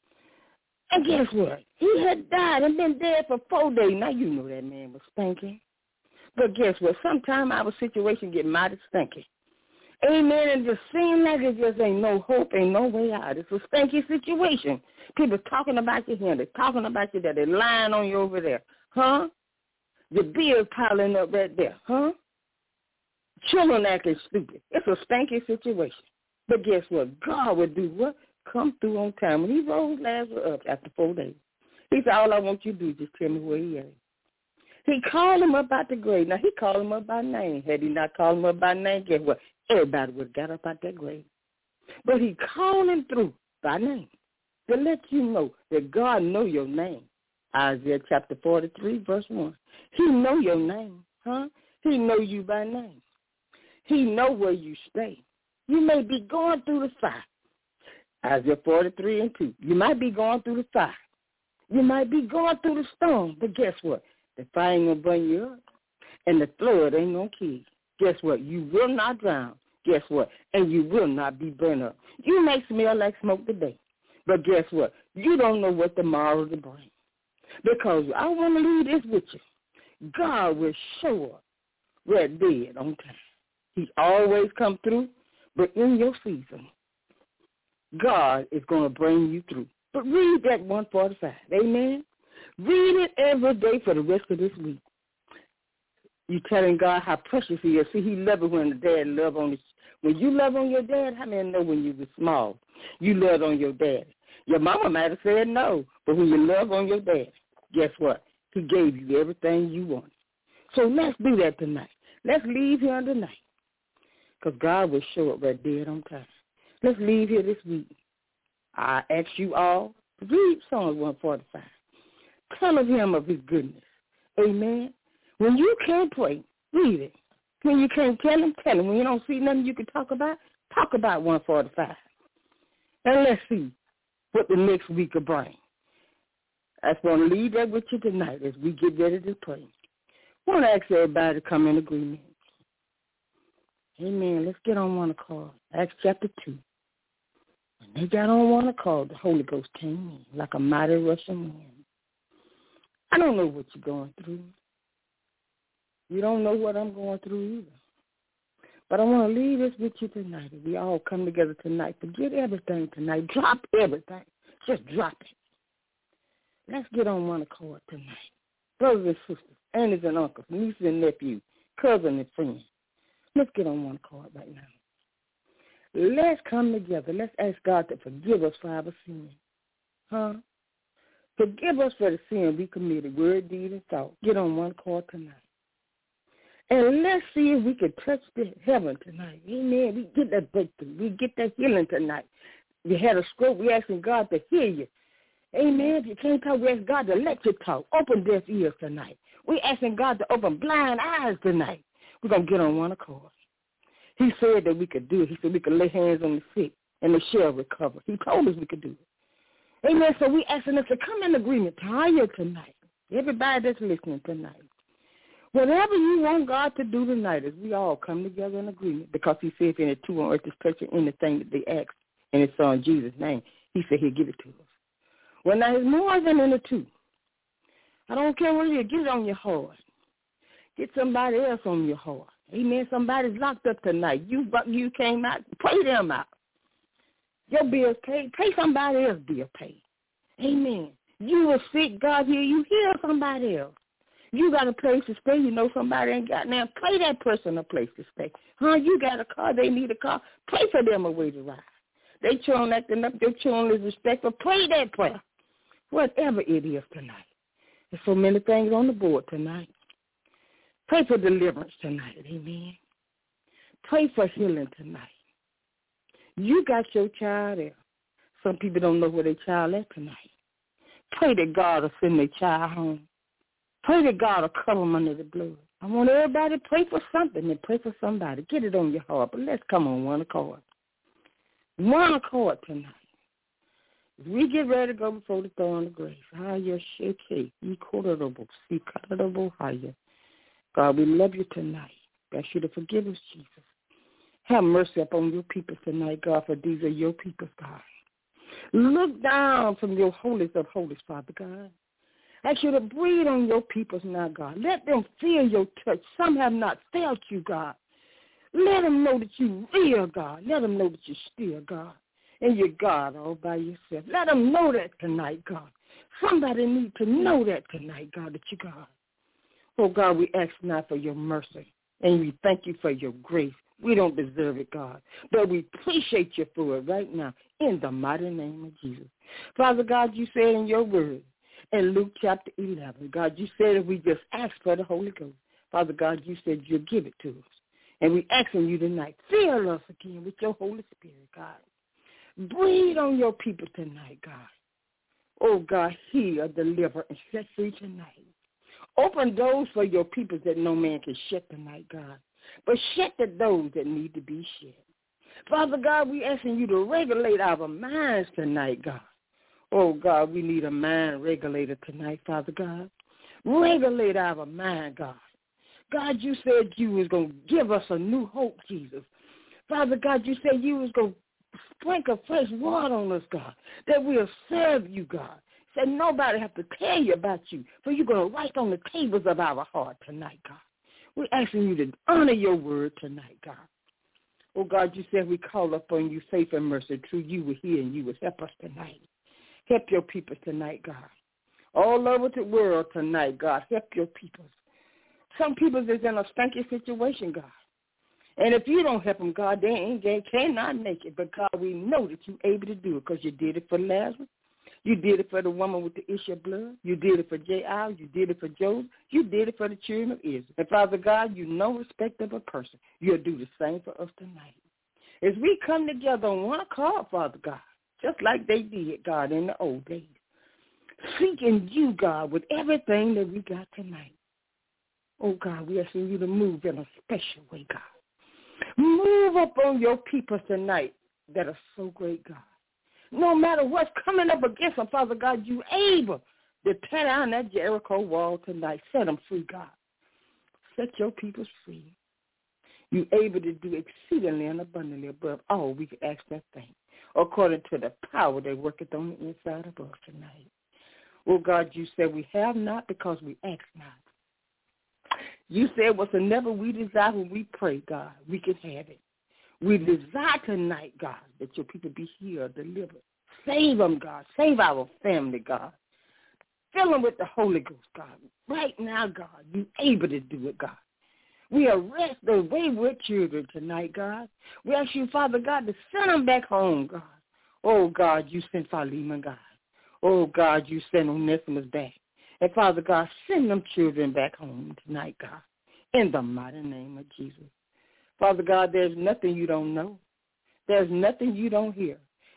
And guess what? He had died and been dead for four days. Now you know that man was stinking. But guess what? Sometimes our situation get mighty stinky. Amen. And it just seems like it just ain't no hope, ain't no way out. It's a stinky situation. People talking about you here. They're talking about you there. They're lying on you over there. Huh? Your bills piling up right there. Huh? Children acting stupid. It's a stinky situation. But guess what? God would do what? Come through on time. When he rose Lazarus up after four days, he said, all I want you to do is just tell me where he is. He called him up out the grave. Now, he called him up by name. Had he not called him up by name, guess what? Everybody would have got up out that grave. But he called him through by name to let you know that God know your name. Isaiah chapter forty-three, verse one. He know your name, huh? He know you by name. He know where you stay. You may be going through the fire. Isaiah forty-three and two. You might be going through the fire. You might be going through the storm. But guess what? The fire ain't going to burn you up. And the flood ain't going to kill you. Guess what? You will not drown. Guess what? And you will not be burned up. You may smell like smoke today. But guess what? You don't know what tomorrow will bring. Because I want to leave this with you. God will show up right dead on time. He always come through, but in your season, God is going to bring you through. But read that one forty-five, amen? Read it every day for the rest of this week. You telling God how precious he is. See, he loves it when the dad love on his. When you love on your dad, how many know when you were small, you loved on your dad? Your mama might have said no, but when you love on your dad, guess what? He gave you everything you wanted. So let's do that tonight. Let's leave here tonight. Because God will show up right dead on time. Let's leave here this week. I ask you all, read Psalms one forty-five. Tell of him of his goodness. Amen. When you can't pray, read it. When you can't tell him, tell him. When you don't see nothing you can talk about, talk about one forty-five. And let's see what the next week will bring. I just want to leave that with you tonight as we get ready to pray. I want to ask everybody to come in agreement. Amen. Let's get on one accord. Acts chapter two. When they got on one accord, the Holy Ghost came in like a mighty rushing wind. I don't know what you're going through. You don't know what I'm going through either. But I want to leave this with you tonight. We all come together tonight. Forget everything tonight. Drop everything. Just drop it. Let's get on one accord tonight. Brothers and sisters, aunties and uncles, nieces and nephews, cousins and friends. Let's get on one accord right now. Let's come together. Let's ask God to forgive us for our sin. Huh? Forgive us for the sin we committed, word, deed, and thought. Get on one accord tonight. And let's see if we can touch the heaven tonight. Amen. We get that breakthrough. We get that healing tonight. you had a stroke, we asking God to hear you. Amen. If you can't talk, we ask God to let you talk. Open deaf ears tonight. We asking God to open blind eyes tonight. We're going to get on one accord. He said that we could do it. He said we could lay hands on the sick and they shall recover. He told us we could do it. Amen. So we asking us to come in agreement higher tonight. Everybody that's listening tonight. Whatever you want God to do tonight is we all come together in agreement, because he said if any two on earth is touching anything that they ask in his son Jesus' name, he said he'll give it to us. Well, now it's more than in the two. I don't care what it is. Get it on your heart. Get somebody else on your heart. Amen. Somebody's locked up tonight. You you came out. Pray them out. Your bill's paid. Pay somebody else's bill paid. Amen. You were sick. God heal you. Heal somebody else. You got a place to stay. You know somebody ain't got now. Pray that person a place to stay. Huh? You got a car. They need a car. Pray for them a way to ride. They children acting up. Their children is respectful. Pray that prayer. Whatever it is tonight. There's so many things on the board tonight. Pray for deliverance tonight. Amen. Pray for healing tonight. You got your child there. Some people don't know where their child is tonight. Pray that God will send their child home. Pray that God will cover them under the blood. I want everybody to pray for something and pray for somebody. Get it on your heart, but let's come on one accord. One accord tonight. As we get ready to go before the throne of grace, God, we love you tonight. Ask you to forgive us, Jesus. Have mercy upon your people tonight, God, for these are your people, God. Look down from your holiest of holies, Father God. Ask you to breathe on your people now, God. Let them feel your touch. Some have not felt you, God. Let them know that you're real, God. Let them know that you're still, God. And you're God all by yourself. Let them know that tonight, God. Somebody needs to know that tonight, God, that you're God. Oh, God, we ask now for your mercy, and we thank you for your grace. We don't deserve it, God, but we appreciate you for it right now in the mighty name of Jesus. Father God, you said in your word in Luke chapter eleven, God, you said if we just ask for the Holy Ghost, Father God, you said you'll give it to us. And we asking you tonight, fill us again with your Holy Spirit, God. Breathe on your people tonight, God. Oh, God, heal, deliver, and set free tonight. Open doors for your people that no man can shut tonight, God. But shut the doors that need to be shut. Father God, we asking you to regulate our minds tonight, God. Oh, God, we need a mind regulator tonight, Father God. Regulate our mind, God. God, you said you was going to give us a new hope, Jesus. Father God, you said you was going to sprinkle fresh water on us, God, that we'll serve you, God. Said nobody have to tell you about you, for you're going to write on the tables of our heart tonight, God. We're asking you to honor your word tonight, God. Oh, God, you said we call upon you, faith and mercy. True, you will hear and you will help us tonight. Help your people tonight, God. All over the world tonight, God, help your people. Some people is in a stinky situation, God. And if you don't help them, God, they ain't they cannot make it. But, God, we know that you're able to do it because you did it for Lazarus. You did it for the woman with the issue of blood. You did it for Jael. You did it for Job. You did it for the children of Israel. And, Father God, you know respect of a person. You'll do the same for us tonight. As we come together on one accord, Father God, just like they did, God, in the old days, seeking you, God, with everything that we got tonight. Oh, God, we're asking you to move in a special way, God. Move up on your people tonight that are so great, God. No matter what's coming up against them, Father God, you able to tear down that Jericho wall tonight. Set them free, God. Set your people free. You able to do exceedingly and abundantly above all we can ask that thing, according to the power that worketh on the inside of us tonight. Oh, God, you said we have not because we ask not. You said whatsoever we desire when we pray, God, we can have it. We desire tonight, God, that your people be healed, delivered. Save them, God. Save our family, God. Fill them with the Holy Ghost, God. Right now, God, you able to do it, God. We arrest the wayward children tonight, God. We ask you, Father God, to send them back home, God. Oh, God, you sent Philemon, God. Oh, God, you sent Onesimus back. And, Father God, send them children back home tonight, God, in the mighty name of Jesus. Father God, there's nothing you don't know. There's nothing you don't hear.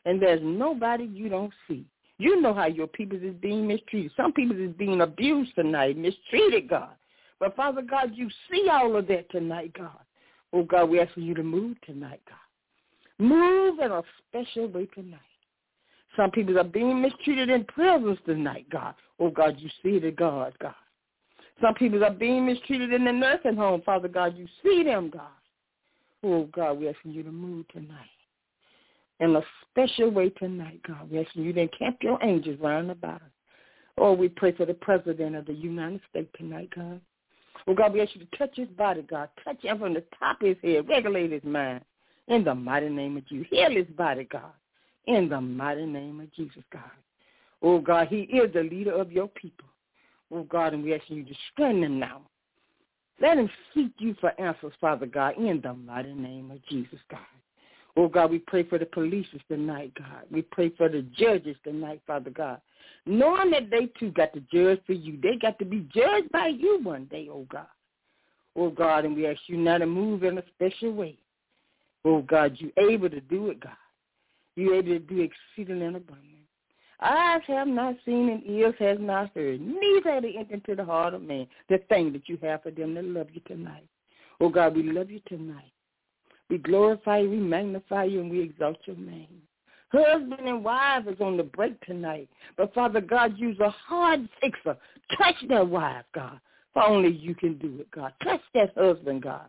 and there's nobody you don't see. You know how your people is being mistreated. Some people is being abused tonight, mistreated, God. But, Father God, you see all of that tonight, God. Oh, God, we ask you to move tonight, God. Move in a special way tonight. Some people are being mistreated in prisons tonight, God. Oh, God, you see the God, God. Some people are being mistreated in the nursing home, Father God. You see them, God. Oh, God, we asking you to move tonight. In a special way tonight, God. We asking you to encamp your angels round about us. Oh, we pray for the President of the United States tonight, God. Oh, God, we ask you to touch his body, God. Touch him from the top of his head. Regulate his mind. In the mighty name of Jesus. Heal his body, God. In the mighty name of Jesus, God. Oh, God, he is the leader of your people. Oh, God, and we ask you to strengthen him now. Let him seek you for answers, Father God, in the mighty name of Jesus, God. Oh, God, we pray for the police tonight, God. We pray for the judges tonight, Father God. Knowing that they, too, got to judge for you. They got to be judged by you one day, oh, God. Oh, God, and we ask you now to move in a special way. Oh, God, you able to do it, God. You able to do exceeding and abundant. Eyes have not seen and ears has not heard. Neither have they entered into the heart of man the thing that you have for them that love you tonight. Oh, God, we love you tonight. We glorify you, we magnify you, and we exalt your name. Husband and wife is on the break tonight. But, Father God, use a hard fixer. Touch that wife, God. For only you can do it, God. Touch that husband, God.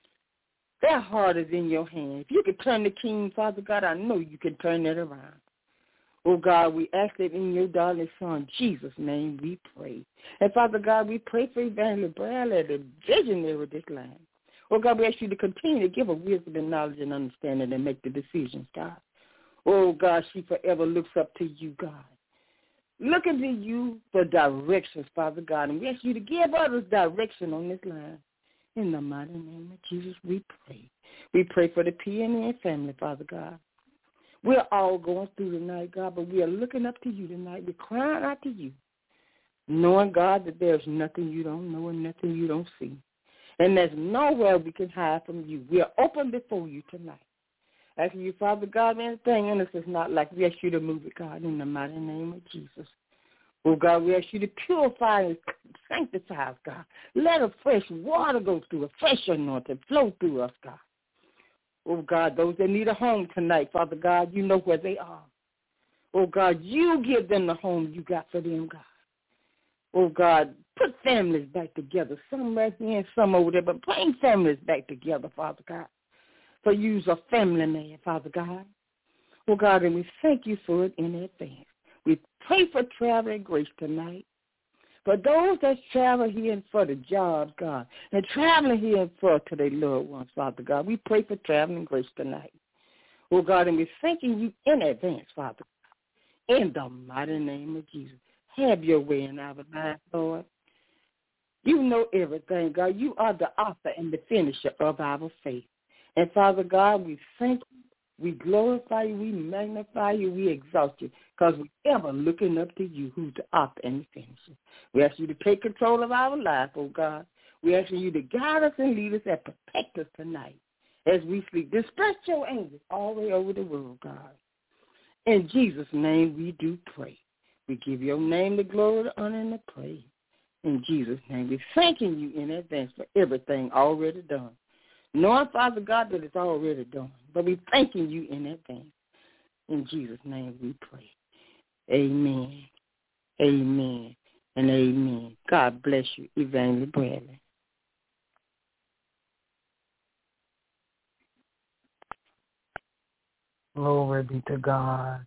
Their heart is in your hand. If you could turn the king, Father God, I know you can turn it around. Oh, God, we ask it in your darling son, Jesus' name, we pray. And, Father God, we pray for Evangelist Bradley, the visionary of this land. Oh, God, we ask you to continue to give her wisdom and knowledge and understanding and make the decisions, God. Oh, God, she forever looks up to you, God. Looking to you for directions, Father God. And we ask you to give others direction on this line. In the mighty name of Jesus, we pray. We pray for the P N N family, Father God. We're all going through tonight, God, but we are looking up to you tonight. We're crying out to you, knowing, God, that there's nothing you don't know and nothing you don't see. And there's nowhere we can hide from you. We are open before you tonight. Asking you, Father God, anything in us is not like, we ask you to move it, God, in the mighty name of Jesus. Oh, God, we ask you to purify and sanctify us, God. Let a fresh water go through, a fresh anointing flow through us, God. Oh, God, those that need a home tonight, Father God, you know where they are. Oh, God, you give them the home you got for them, God. Oh, God, put families back together, some right here and some over there, but bring families back together, Father God. For you's a family man, Father God. Oh, God, and we thank you for it in advance. We pray for traveling grace tonight. For those that travel here and for the jobs, God, and traveling here and for to their loved ones, Father God, we pray for traveling grace tonight. Oh, God, and we're thanking you in advance, Father, in the mighty name of Jesus. Have your way in our lives, Lord. You know everything, God. You are the author and the finisher of our faith. And, Father God, we thank you. We glorify you, we magnify you, we exalt you, because we're ever looking up to you, who's the author and the finisher. We ask you to take control of our life, oh God. We ask you to guide us and lead us and protect us tonight as we sleep. Dispatch your angels all the way over the world, God. In Jesus' name we do pray. We give your name the glory, the honor, and the praise. In Jesus' name, we're thanking you in advance for everything already done. Knowing, Father God, that it's already done. But we're thanking you in advance. In Jesus' name we pray. Amen. Amen. And amen. God bless you, Evangelist Bradley. Glory be to God.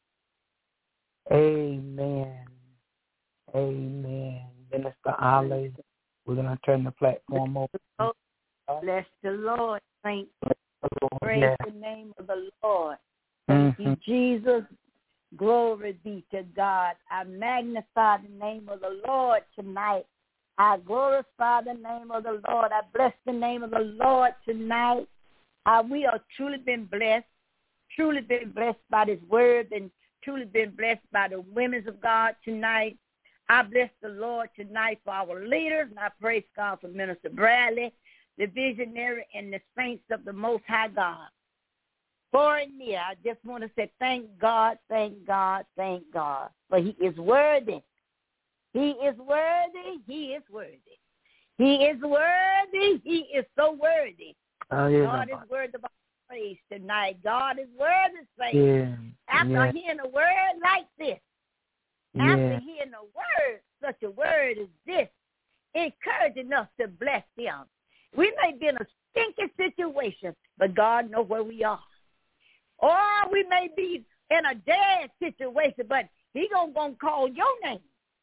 Amen. Amen. Minister Ali, we're going to turn the platform over. Bless the Lord, saints. Praise yes. the name of the Lord. Thank mm-hmm. you, Jesus. Glory be to God. I magnify the name of the Lord tonight. I glorify the name of the Lord. I bless the name of the Lord tonight. Uh, we are truly been blessed, truly been blessed by this word, and truly been blessed by the women of God tonight. I bless the Lord tonight for our leaders, and I praise God for Minister Bradley, the visionary and the saints of the Most High God. far and near. I just want to say thank God, thank God, thank God. For he is worthy. He is worthy. He is worthy. He is worthy. He is so worthy. Oh, yeah, God Mama. is worthy of our praise tonight. God is worthy, saints. Yeah. After yeah. hearing a word like this, yeah. after hearing a word, such a word as this, encouraging us to bless him. We may be in a stinking situation, but God knows where we are. Or we may be in a dead situation, but he gonna, gonna call your name.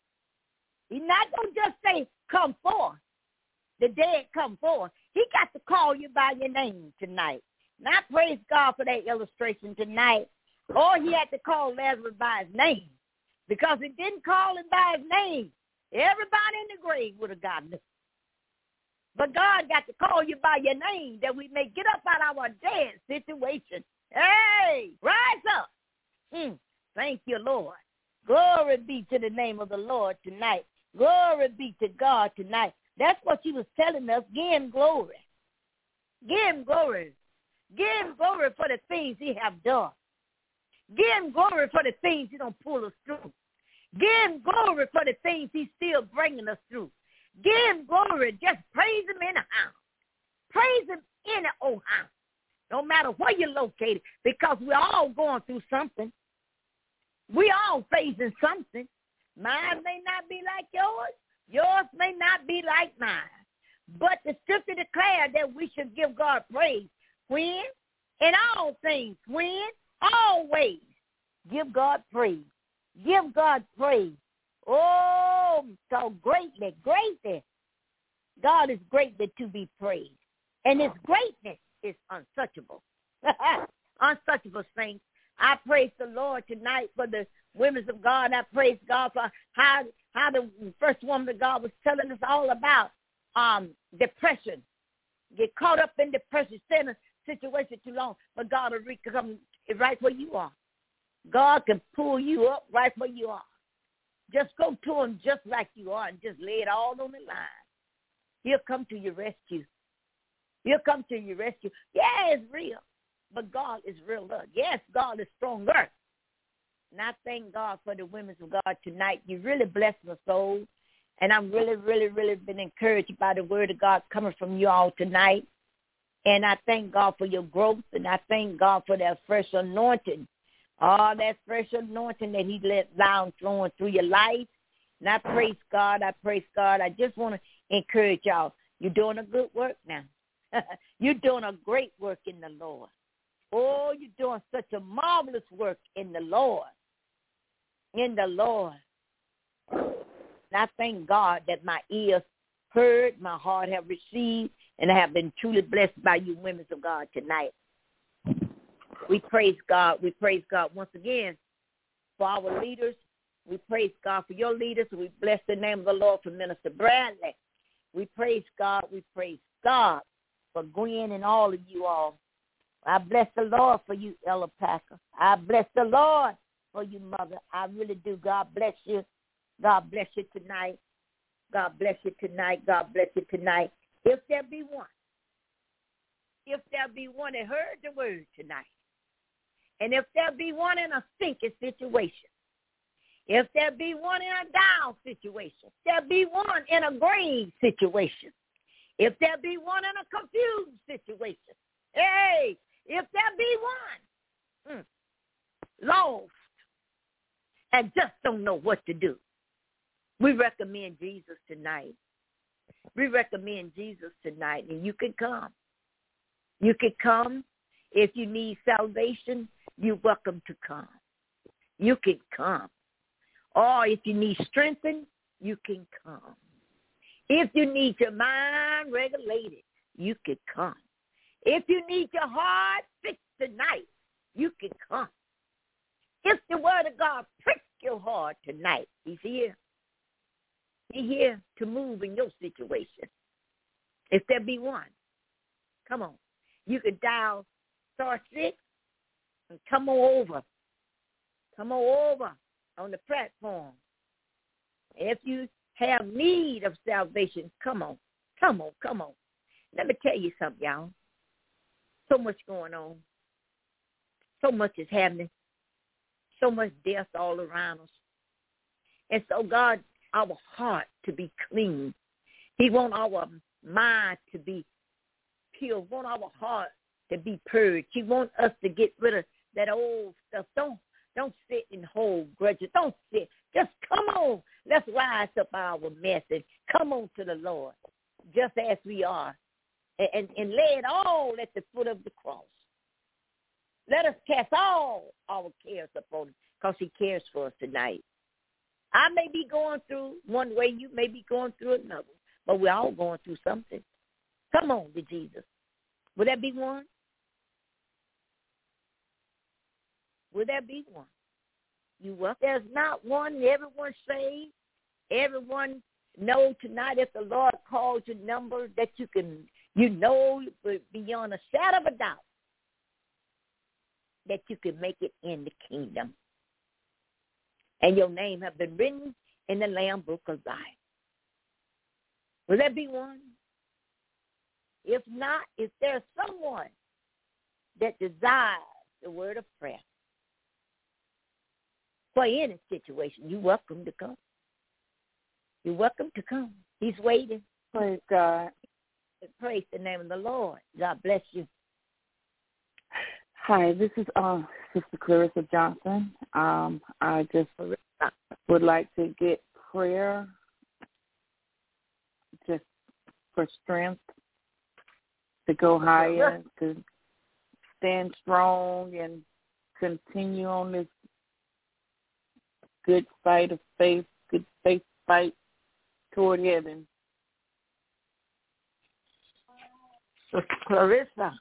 He's not going to just say, come forth. The dead come forth. He got to call you by your name tonight. And I praise God for that illustration tonight. Or he had to call Lazarus by his name. Because he didn't call him by his name, everybody in the grave would have gotten it. But God got to call you by your name that we may get up out of our dead situation. Hey, rise up. Mm, thank you, Lord. Glory be to the name of the Lord tonight. Glory be to God tonight. That's what she was telling us. Give him glory. Give him glory. Give him glory for the things he have done. Give him glory for the things he don't pull us through. Give him glory for the things he's still bringing us through. Give him glory. Just praise him in the house. Praise him in the old house. No matter where you're located, because we're all going through something. We all facing something. Mine may not be like yours. Yours may not be like mine. But the scripture declared that we should give God praise. When? In all things. When? Always. Give God praise. Give God praise. Oh, so greatly, greatly. God is greatly to be praised. And his greatness is unsearchable. Unsearchable, saints. I praise the Lord tonight for the women of God. I praise God for how how the first woman of God was telling us all about um, depression. Get caught up in depression, stay in a situation too long, but God will come right where you are. God can pull you up right where you are. Just go to him just like you are and just lay it all on the line. He'll come to your rescue. He'll come to your rescue. Yeah, it's real. But God is real love. Yes, God is stronger. And I thank God for the women of God tonight. You really blessed my soul. And I'm really, really, really been encouraged by the word of God coming from you all tonight. And I thank God for your growth. And I thank God for that fresh anointing. All that fresh anointing that he let down flowing through your life. And I praise God. I praise God. I just want to encourage y'all. You're doing a good work now. You're doing a great work in the Lord. Oh, you're doing such a marvelous work in the Lord. In the Lord. And I thank God that my ears heard, my heart have received, and I have been truly blessed by you women of God tonight. We praise God. We praise God once again for our leaders. We praise God for your leaders. We bless the name of the Lord for Minister Bradley. We praise God. We praise God for Gwen and all of you all. I bless the Lord for you, Ella Packer. I bless the Lord for you, Mother. I really do. God bless you. God bless you tonight. God bless you tonight. God bless you tonight. If there be one, if there be one that heard the word tonight, and if there be one in a sinking situation, if there be one in a down situation, if there be one in a green situation, if there be one in a confused situation, hey, if there be one mm, lost and just don't know what to do, we recommend Jesus tonight. We recommend Jesus tonight, and you can come. You can come. If you need salvation, you're welcome to come. You can come. Or if you need strengthening, you can come. If you need your mind regulated, you can come. If you need your heart fixed tonight, you can come. If the word of God pricks your heart tonight, he's here. He's here to move in your situation. If there be one, come on. You can dial star six and come on over. Come on over on the platform. If you have need of salvation, come on. Come on, come on. Let me tell you something, y'all. So much going on. So much is happening. So much death all around us. And so, God, our heart to be clean. He wants our mind to be pure. Want our heart to be purged. He wants us to get rid of that old stuff. Don't don't sit and hold grudges. Don't sit. Just come on. Let's rise up our mess and come on to the Lord, just as we are, and, and, and lay it all at the foot of the cross. Let us cast all our cares upon him, because he cares for us tonight. I may be going through one way, you may be going through another, but we're all going through something. Come on to Jesus. Would that be one? Would that be one? You well, there's not one. Everyone saved. Everyone know tonight if the Lord calls your number that you can, you know beyond a shadow of a doubt that you can make it in the kingdom. And your name have been written in the Lamb Book of Life. Will that be one? If not, if there's someone that desires the word of prayer for any situation, you're welcome to come. You're welcome to come. He's waiting. Praise God. Praise the name of the Lord. God bless you. Hi, this is uh, Sister Clarissa Johnson. Um, I just would like to get prayer just for strength to go higher, to stand strong and continue on this good fight of faith, good faith fight toward heaven. Sister Clarissa.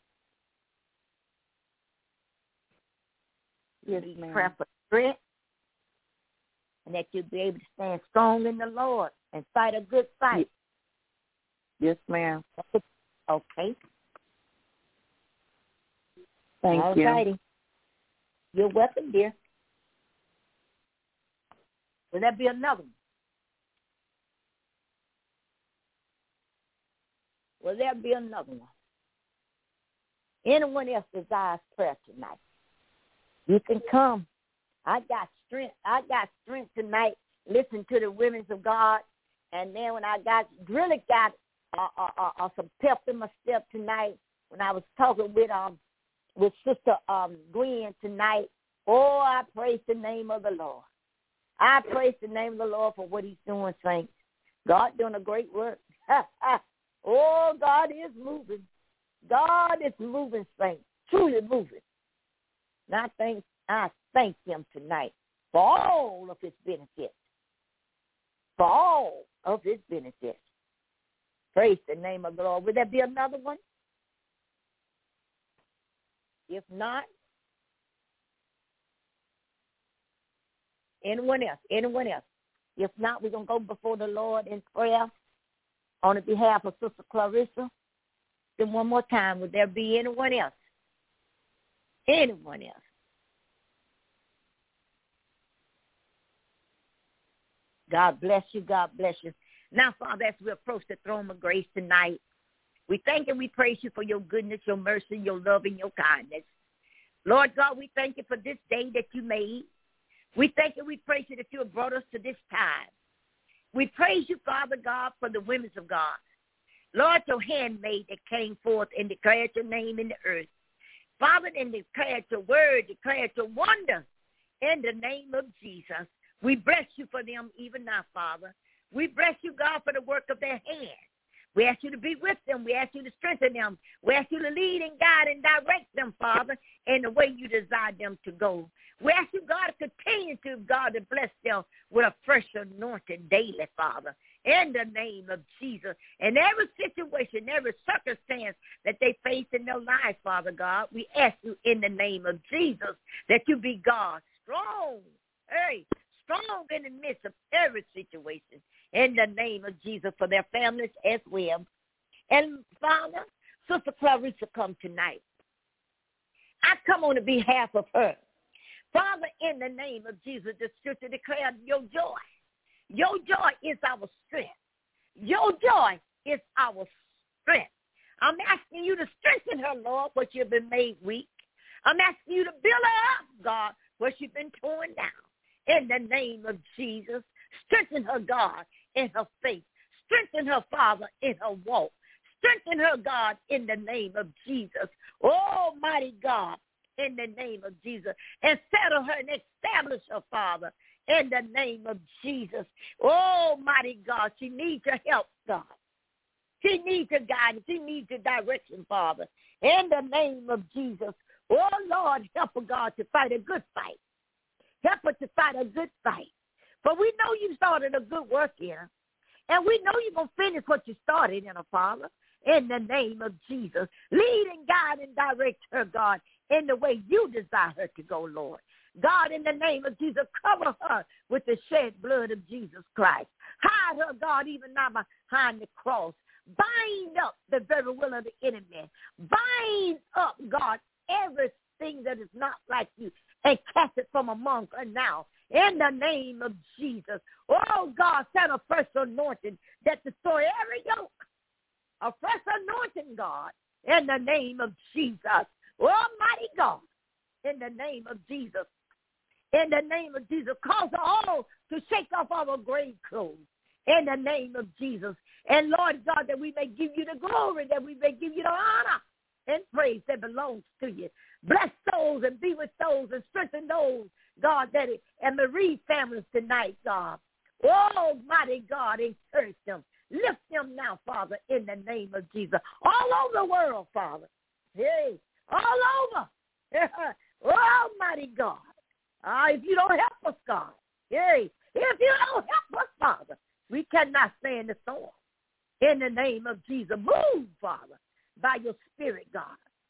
Yes, ma'am. Prayer for strength, and that you'll be able to stand strong in the Lord and fight a good fight. Yes, ma'am. Okay. Thank All you. righty. You're welcome, dear. Will that be another one? Will there be another one? Anyone else desires prayer tonight? You can come. I got strength. I got strength tonight. Listen to the women of God. And then when I got really got uh, uh, uh, uh, some pep in my step tonight, when I was talking with um with Sister um Gwen tonight, oh, I praise the name of the Lord. I praise the name of the Lord for what he's doing, saints. God doing a great work. Oh, God is moving. God is moving, saints. Truly moving. And I thank, I thank him tonight for all of his benefits. For all of his benefits. Praise the name of the Lord. Would there be another one? If not, anyone else? Anyone else? If not, we're going to go before the Lord in prayer on the behalf of Sister Clarissa. Then one more time, would there be anyone else? Anyone else? God bless you. God bless you. Now, Father, as we approach the throne of grace tonight, we thank and we praise you for your goodness, your mercy, your love, and your kindness. Lord God, we thank you for this day that you made. We thank you, we praise you that you have brought us to this time. We praise you, Father God, for the women of God. Lord, your handmaid that came forth and declared your name in the earth. Father, and declared your word, declared your wonder in the name of Jesus. We bless you for them even now, Father. We bless you, God, for the work of their hands. We ask you to be with them. We ask you to strengthen them. We ask you to lead and guide and direct them, Father, in the way you desire them to go. We ask you, God, to continue to, God, to bless them with a fresh anointing daily, Father, in the name of Jesus. In every situation, every circumstance that they face in their lives, Father God, we ask you in the name of Jesus that you be, God, strong, hey, strong in the midst of every situation, in the name of Jesus, for their families as well. And, Father, Sister Clarissa come tonight. I come on the behalf of her. Father, in the name of Jesus, the scripture declared your joy. Your joy is our strength. Your joy is our strength. I'm asking you to strengthen her, Lord, but you've been made weak. I'm asking you to build her up, God, where she's been torn down. In the name of Jesus, strengthen her, God, in her faith. Strengthen her, Father, in her walk. Strengthen her, God, in the name of Jesus. Almighty God, in the name of Jesus. And settle her and establish her, Father, in the name of Jesus. Almighty God, she needs your help, God. She needs your guidance. She needs your direction, Father, in the name of Jesus. Oh, Lord, help her, God, to fight a good fight. Help her to fight a good fight. For we know you started a good work here. And we know you're going to finish what you started in her, Father, in the name of Jesus. Lead and guide and direct her, God, in the way you desire her to go, Lord. God, in the name of Jesus, cover her with the shed blood of Jesus Christ. Hide her, God, even now behind the cross. Bind up the very will of the enemy. Bind up, God, everything that is not like you and cast it from among her now. In the name of Jesus. Oh, God, send a fresh anointing that destroy every yoke. A fresh anointing, God, in the name of Jesus. Almighty God, in the name of Jesus. In the name of Jesus. Cause us all to shake off our grave clothes. In the name of Jesus. And, Lord God, that we may give you the glory, that we may give you the honor and praise that belongs to you. Bless those and be with those and strengthen those, God, that it, and Marie families tonight, God. Oh, mighty God, encourage them. Lift them now, Father, in the name of Jesus. All over the world, Father. Hey, all over. Oh, mighty God. Ah, if you don't help us, God. Hey, if you don't help us, Father, we cannot stand the storm. In the name of Jesus, move, Father, by your Spirit, God.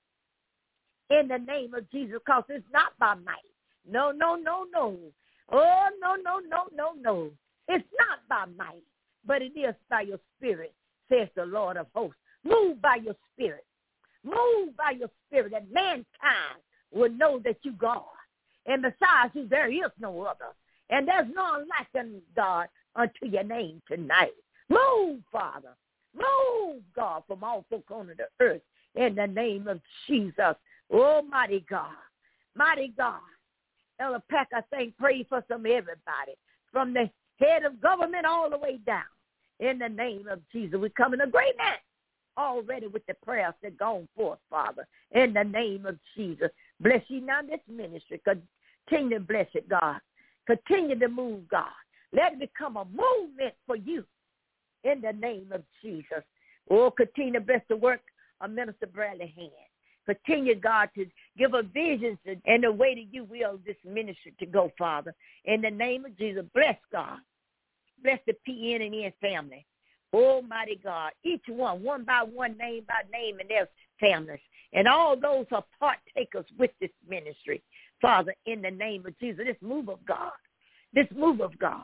In the name of Jesus, because it's not by might. No, no, no, no. Oh, no, no, no, no, no. It's not by might, but it is by your Spirit, says the Lord of hosts. Move by your Spirit. Move by your Spirit that mankind will know that you God. And besides you, there is no other. And there's none like unto God unto your name tonight. Move, Father. Move, God, from all four corners of the earth in the name of Jesus. Almighty God. Mighty God. Elder Peck, I thank, pray for some everybody, from the head of government all the way down. In the name of Jesus, we come in agreement already with the prayers that gone forth, Father. In the name of Jesus, bless you now this ministry. Continue to bless it, God. Continue to move, God. Let it become a movement for you. In the name of Jesus. Oh, continue to bless the work of Minister Bradley Hand. Continue, God, to give her visions and the way that you will this ministry to go, Father. In the name of Jesus, bless God. Bless the P N and N family. Almighty God, each one, one by one, name by name, and their families. And all those are partakers with this ministry. Father, in the name of Jesus, this move of God, this move of God.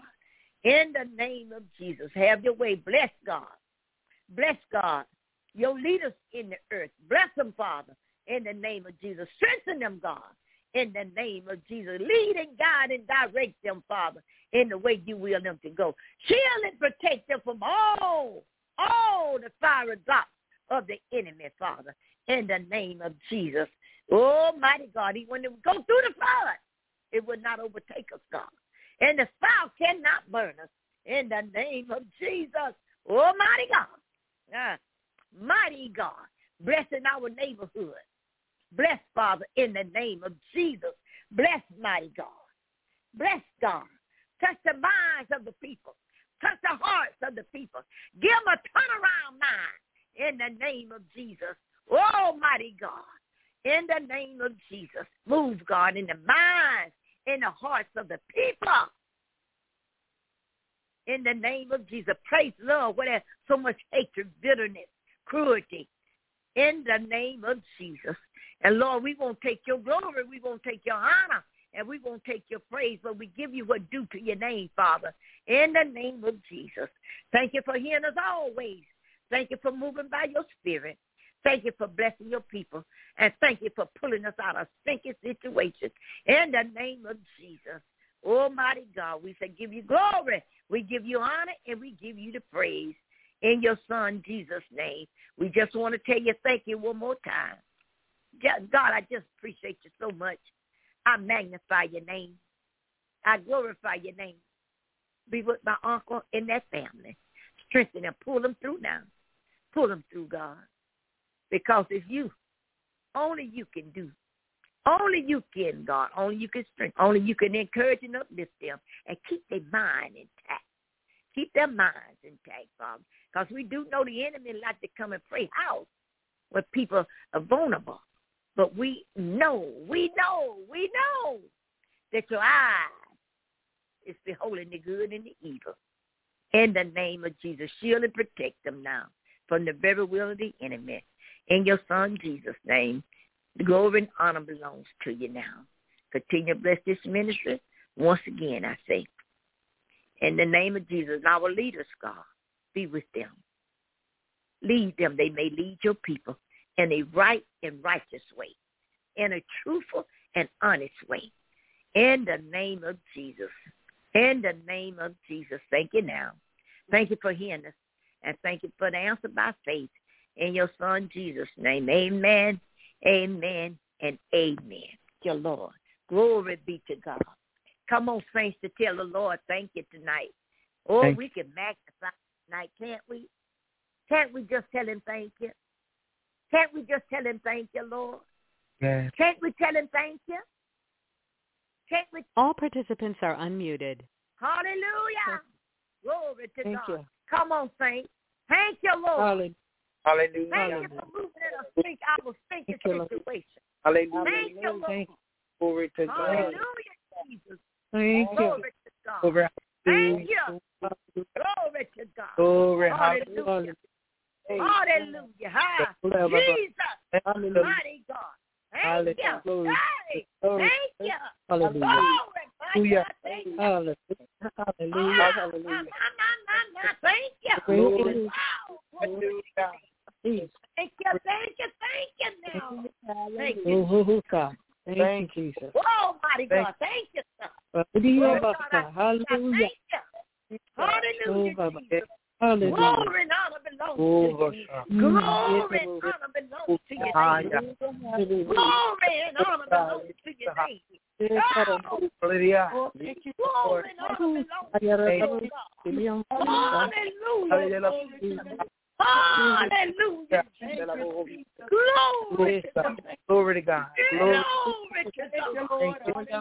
In the name of Jesus, have your way. Bless God. Bless God. Your leaders in the earth. Bless them, Father, in the name of Jesus. Strengthen them, God, in the name of Jesus. Lead and guide and direct them, Father, in the way you will them to go. Shield and protect them from all, all the fiery darts of the enemy, Father, in the name of Jesus. Almighty God, even when we go through the flood, it will not overtake us, God. And the fire cannot burn us. In the name of Jesus. Almighty God. Uh, mighty God. Blessing our neighborhood. Bless, Father, in the name of Jesus. Bless, mighty God. Bless, God. Touch the minds of the people. Touch the hearts of the people. Give them a turnaround mind in the name of Jesus. Almighty God. In the name of Jesus. Move, God, in the minds, in the hearts of the people. In the name of Jesus. Praise love where there's so much hatred, bitterness, cruelty. In the name of Jesus. And Lord, we won't take your glory. We won't take your honor. And we won't take your praise. But we give you what due to your name, Father. In the name of Jesus. Thank you for hearing us always. Thank you for moving by your spirit. Thank you for blessing your people. And thank you for pulling us out of stinking situations. In the name of Jesus. Almighty God, we say give you glory. We give you honor and we give you the praise. In your son Jesus' name. We just want to tell you thank you one more time. God, I just appreciate you so much. I magnify your name. I glorify your name. Be with my uncle and that family. Strengthen them. Pull them through now. Pull them through, God. Because it's you. Only you can do. Only you can, God. Only you can strengthen. Only you can encourage and uplift them and keep their mind intact. Keep their minds intact, Father. Because we do know the enemy like to come and pray out when people are vulnerable. But we know, we know, we know that your eyes is beholding the good and the evil. In the name of Jesus, shield and protect them now from the very will of the enemy. In your Son, Jesus' name, the glory and honor belongs to you now. Continue to bless this ministry. Once again, I say, in the name of Jesus, our leaders, God, be with them. Lead them. They may lead your people in a right and righteous way, in a truthful and honest way. In the name of Jesus. In the name of Jesus. Thank you now. Thank you for hearing us. And thank you for the answer by faith. In your Son, Jesus' name. Amen, amen, and amen. Dear Lord. Glory be to God. Come on, saints, to tell the Lord thank you tonight. Oh, thank we can magnify tonight, can't we? Can't we just tell him thank you? Can't we just tell him thank you, Lord? Yes. Can't we tell him thank you? Can't we? All participants are unmuted. Hallelujah. Glory to thank God. You. Come on, saints. Thank you, Lord. Hallelujah. Thank Hallelujah. you for moving in a think our thinking situation. Hallelujah. Thank you, Lord. Thank Glory to God. Hallelujah, Jesus. Thank you. Glory to God. Glory. Thank you. Glory to God. Glory. Hallelujah. Hallelujah. Ha. Jesus. Hallelujah. Mighty God. Thank you. Hallelujah. Hey, Glory. thank you. Hallelujah. Glory. Hallelujah. Thank you. Hallelujah. Ah, Hallelujah. nah, nah, nah, nah. Thank you. Glory. Wow. Hallelujah. Thank you. Thank you. Thank you now. Thank you. you. Thank you, Jesus. Oh, mighty God. Thank you, sir. Hallelujah. Oh, God, I- Hallelujah. Thank you. Hallelujah, Oh, Jesus. Hallelujah. Glory and honor belongs Oh, to you. God. Glory and honor belongs to your name. Glory and honor belongs to your name. Oh, Hallelujah. glory and honor belongs to your God. Hallelujah. Hallelujah. Glory to God. Glory to God. Glory to God. Glory to God.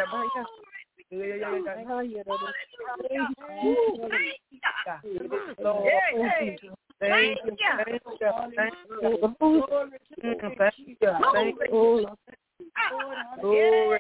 Thank you. Thank you. Thank you. Thank you. Thank you. Glory.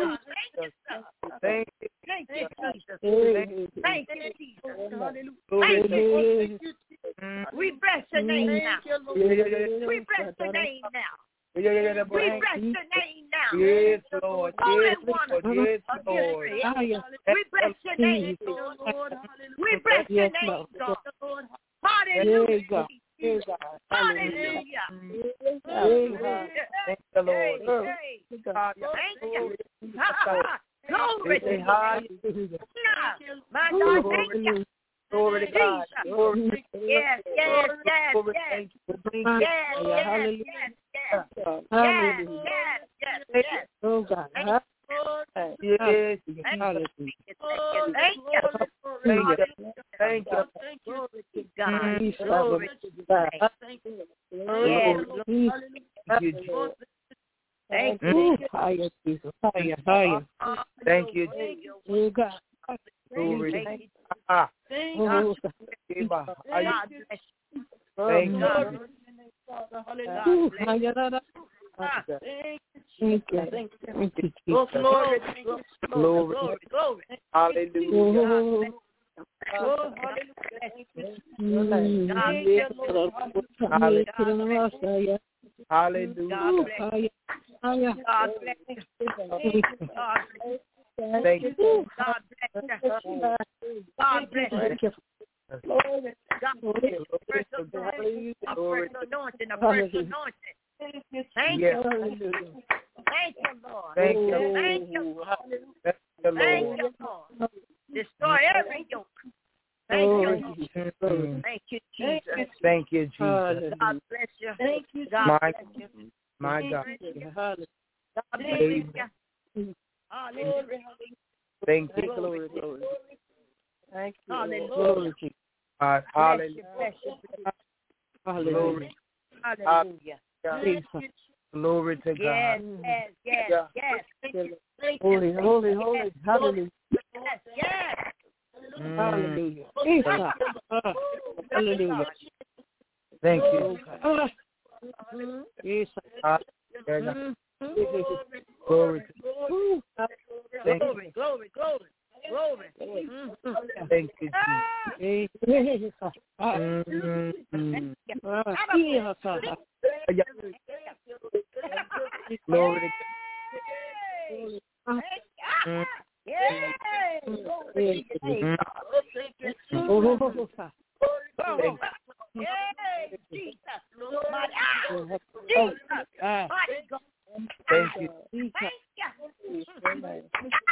Thank you. Thank you, Jesus. Thank Thank you, Jesus. you. Thank you, Jesus. We bless your name now. We bless your name now. We bless your name now. Yes, Lord. Yes, Lord. Yes, Lord. We bless your name, Lord. We bless your name, God. Hallelujah. Hallelujah. Thank the Lord. Thank you. Glory to God. My God, thank you. Glory to God. Glory. Yes, yes, yes, Glory. yes. Thank you for bringing Yes, it. yes, yes, yes. Yes, yes, yes, yes. Oh, God. Yes. Thank you. Thank you. Thank you. Thank you. Glory to God. Glory to God. Yes. Thank you, Jesus. Thank you. Higher, Jesus. Higher, higher. Thank you, Jesus. Oh, God. Glory. Thank you. Ah. Oh, God bless you. Thank you. God Ooh, bless you. higher, da, da. Ah, Thank you. Thank you, Oh, Jesus. glory, glory, Glory. glory, glory. Hallelujah. Oh, Oh, hallelujah. mm, God yes, bless you. Lord. Yes, Lord. Higher. Hallelujah. God Ooh, bless you. higher, higher. God bless you. God bless you. Thank you. God bless you. God bless you. Thank you. God bless you. Fresh anointing, a fresh anointing, a fresh anointing. Thank Yes. you. Thank you, Lord. Thank you. Thank you, Lord. Thank you, Thank Lord. you, Lord. Destroy every yoke. Thank you, Lord. Mm. Thank you, Jesus. Thank you, Jesus. God bless you. Thank you. God My, bless you. My God. Hallelujah. Hallelujah. Thank you. Glory, glory. Thank you. Hallelujah. Glory to God. Bless you, Hallelujah. bless you. Hallelujah. Hallelujah. Jesus. Glory to Yes, God. yes, yes, yes. Holy, holy, holy. Hallelujah. Yes, yes. Mm. Hallelujah. Jesus. Ah, hallelujah. Thank you. Ah, Jesus. Hallelujah. Glory to Thank you. Glory, glory, glory, glory. Thank you, Jesus. Jesus. Ah, Mm. ah, Jesus. Glory to Ah, Mm. Yay! Thank you. Mm. Oh, Thank Yay! Jesus. My God. oh, Jesus. ah, Mighty God. Thank you. Jesus. Thank you. Thank you.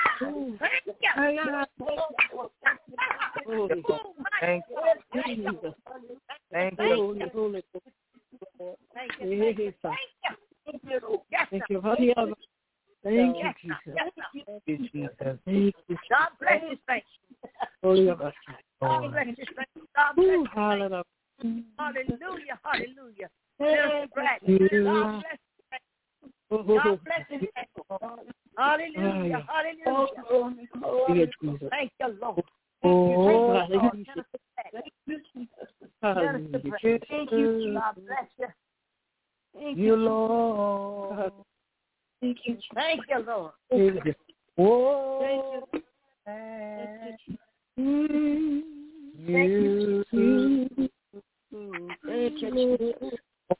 Holy, Thank you. Jesus. Thank you. Holy, holy. Thank you. Jesus. Thank you. Yes, Thank sir. you. Hallelujah. Thank you, Yes, sir. Jesus. Yes, sir. Thank you, Jesus. Thank you. God bless you, saints. Holy, God bless you, saints. God bless you, saints. hallelujah. Hallelujah, hallelujah. Minister Bradley, God bless you, saints. God bless you, saints. Hallelujah, hallelujah. Thank you, Lord. Oh, Thank you, Lord. hallelujah. Minister Bradley. Thank you. God bless you. Thank You, you, Lord. Thank you, Thank you, Lord. Oh, Thank you. Thank you. Thank you, Jesus.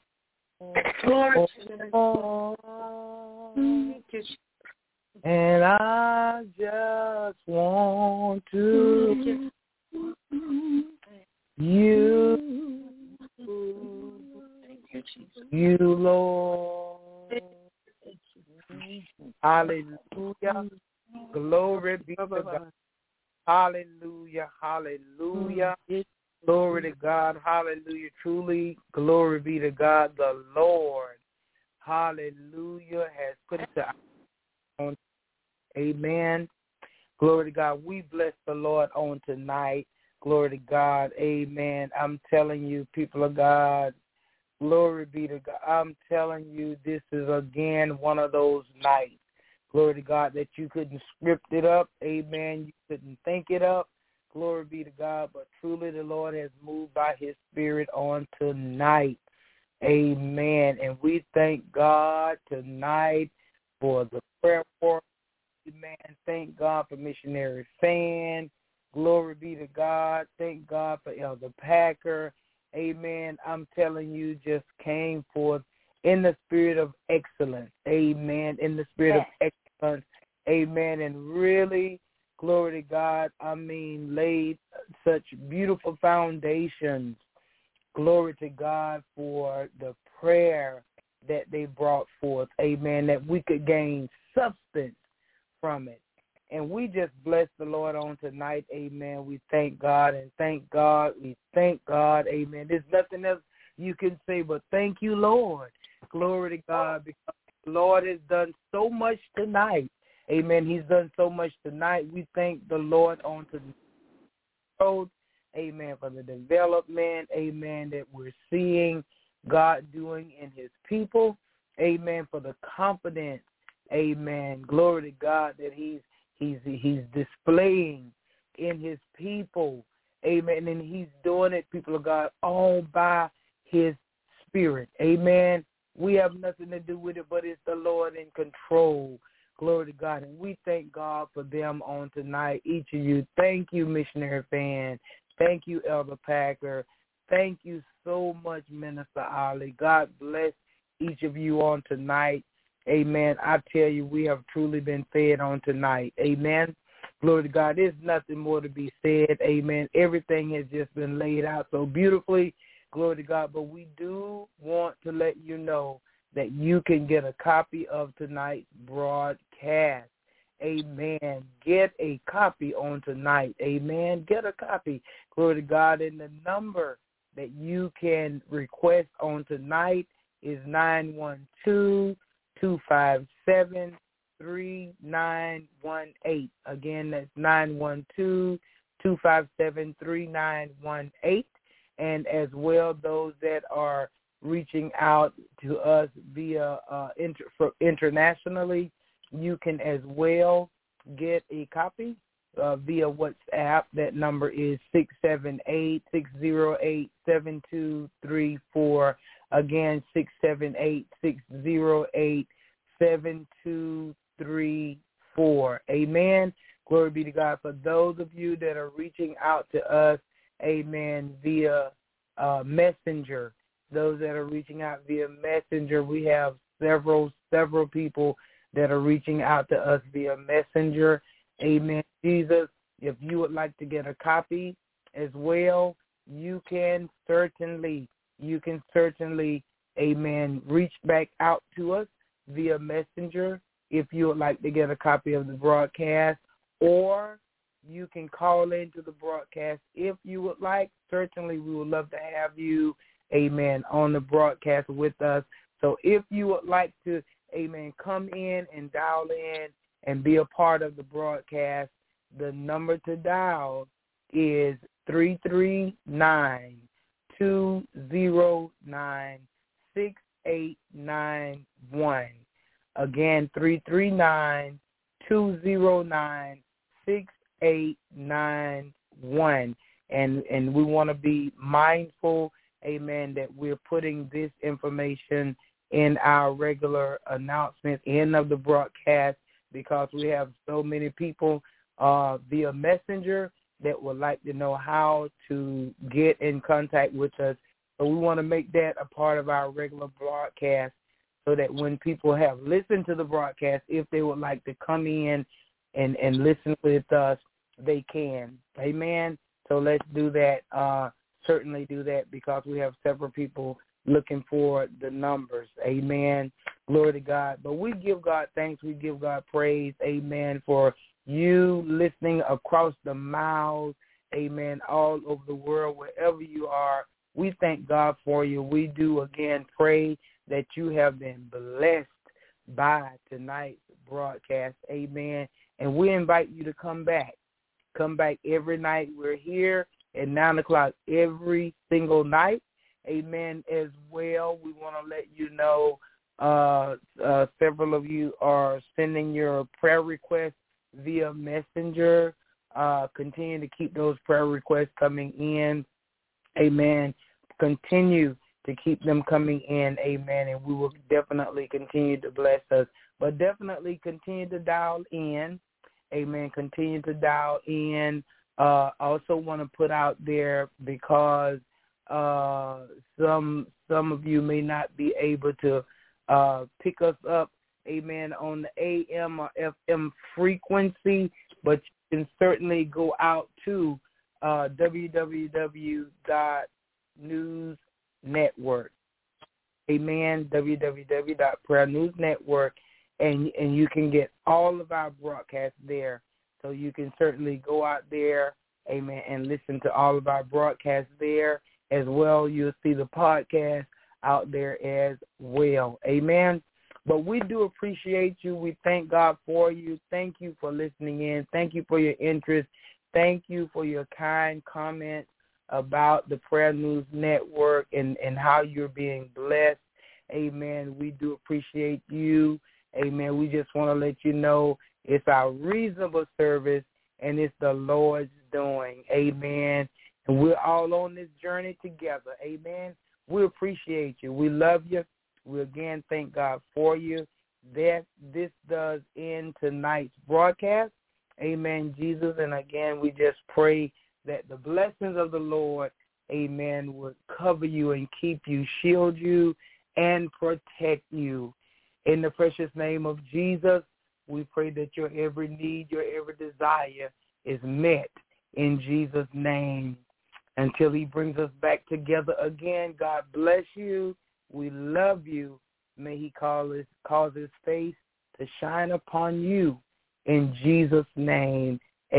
And I just want to you, you, Lord. Hallelujah. Glory be to God. Hallelujah. Hallelujah. Glory to God. Hallelujah. Truly, glory be to God. The Lord, hallelujah, has put it to on. Amen. Glory to God. We bless the Lord on tonight. Glory to God. Amen. I'm telling you, people of God, glory be to God. I'm telling you, this is again one of those nights. Glory to God, that you couldn't script it up. Amen. You couldn't think it up. Glory be to God. But truly the Lord has moved by his spirit on tonight. Amen. And we thank God tonight for the prayer for. Amen. Thank God for Missionary Fan. Glory be to God. Thank God for Elder Packer. Amen. I'm telling you, just came forth in the spirit of excellence. Amen. In the spirit of excellence. Amen. And really, glory to God, I mean, laid such beautiful foundations. Glory to God for the prayer that they brought forth. Amen. That we could gain substance from it. And we just bless the Lord on tonight. Amen. We thank God and thank God. We thank God. Amen. There's nothing else you can say but thank you, Lord. Glory to God, because the Lord has done so much tonight. Amen. He's done so much tonight. We thank the Lord on tonight. Amen. For the development, amen, that we're seeing God doing in his people. Amen. For the confidence, amen. Glory to God that he's he's he's displaying in his people. Amen. And he's doing it, people of God, all by his spirit. Amen. We have nothing to do with it, but it's the Lord in control. Glory to God. And we thank God for them on tonight, each of you. Thank you, Missionary Fan. Thank you, Elder Packer. Thank you so much, Minister Ali. God bless each of you on tonight. Amen. I tell you, we have truly been fed on tonight. Amen. Glory to God. There's nothing more to be said. Amen. Everything has just been laid out so beautifully. Glory to God. But we do want to let you know that you can get a copy of tonight's broadcast. Amen. Get a copy on tonight. Amen. Get a copy. Glory to God. And the number that you can request on tonight is nine one two, two five seven, three nine one eight. Again, that's nine one two, two five seven, three nine one eight. And as well, those that are reaching out to us via uh, inter- for internationally, you can as well get a copy uh, via WhatsApp. That number is six seven eight, six zero eight, seven two three four. Again, six seven eight, six zero eight, seven two three four. Amen. Glory be to God. For those of you that are reaching out to us, amen, via uh, Messenger, those that are reaching out via Messenger, we have several, several people that are reaching out to us via Messenger. Amen. Jesus, if you would like to get a copy as well, you can certainly, you can certainly, amen, reach back out to us via Messenger if you would like to get a copy of the broadcast, or you can call into the broadcast if you would like. Certainly, we would love to have you, amen, on the broadcast with us. So if you would like to, amen, come in and dial in and be a part of the broadcast, the number to dial is three three nine, two zero nine, six eight nine one. Again, three three nine, two zero nine, six eight nine one. And and we want to be mindful, amen, that we're putting this information in our regular announcement end of the broadcast, because we have so many people uh, via Messenger that would like to know how to get in contact with us. So we want to make that a part of our regular broadcast, so that when people have listened to the broadcast, if they would like to come in and, and listen with us, they can. Amen. So let's do that. Uh, certainly do that, because we have several people looking for the numbers. Amen. Glory to God. But we give God thanks. We give God praise. Amen. For you listening across the miles. Amen. All over the world, wherever you are. We thank God for you. We do, again, pray that you have been blessed by tonight's broadcast. Amen. And we invite you to come back. Come back every night. We're here at nine o'clock every single night. Amen. As well, we want to let you know uh, uh, several of you are sending your prayer requests via Messenger. Uh, continue to keep those prayer requests coming in. Amen. Continue to keep them coming in. Amen. And we will definitely continue to bless us. But definitely continue to dial in. Amen. Continue to dial in. Uh, I also want to put out there, because uh, some some of you may not be able to uh, pick us up, amen, on the A M or F M frequency, but you can certainly go out to uh, w w w dot news network. Amen. w w w dot prayer news network. And and you can get all of our broadcasts there. So you can certainly go out there, amen, and listen to all of our broadcasts there as well. You'll see the podcast out there as well. Amen. But we do appreciate you. We thank God for you. Thank you for listening in. Thank you for your interest. Thank you for your kind comments about the Prayer News Network and, and how you're being blessed. Amen. We do appreciate you. Amen. We just want to let you know it's our reasonable service, and it's the Lord's doing. Amen. And we're all on this journey together. Amen. We appreciate you. We love you. We again thank God for you. That this does end tonight's broadcast. Amen, Jesus. And again, we just pray that the blessings of the Lord, amen, would cover you and keep you, shield you, and protect you. In the precious name of Jesus, we pray that your every need, your every desire is met in Jesus' name. Until he brings us back together again, God bless you. We love you. May he call his, cause his face to shine upon you. In Jesus' name,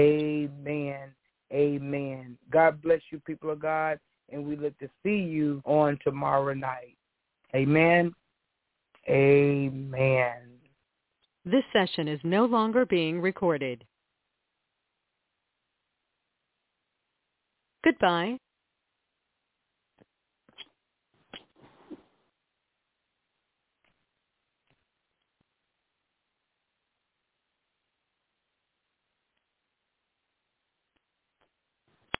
amen, amen. God bless you, people of God, and we look to see you on tomorrow night. Amen. Amen. This session is no longer being recorded. Goodbye.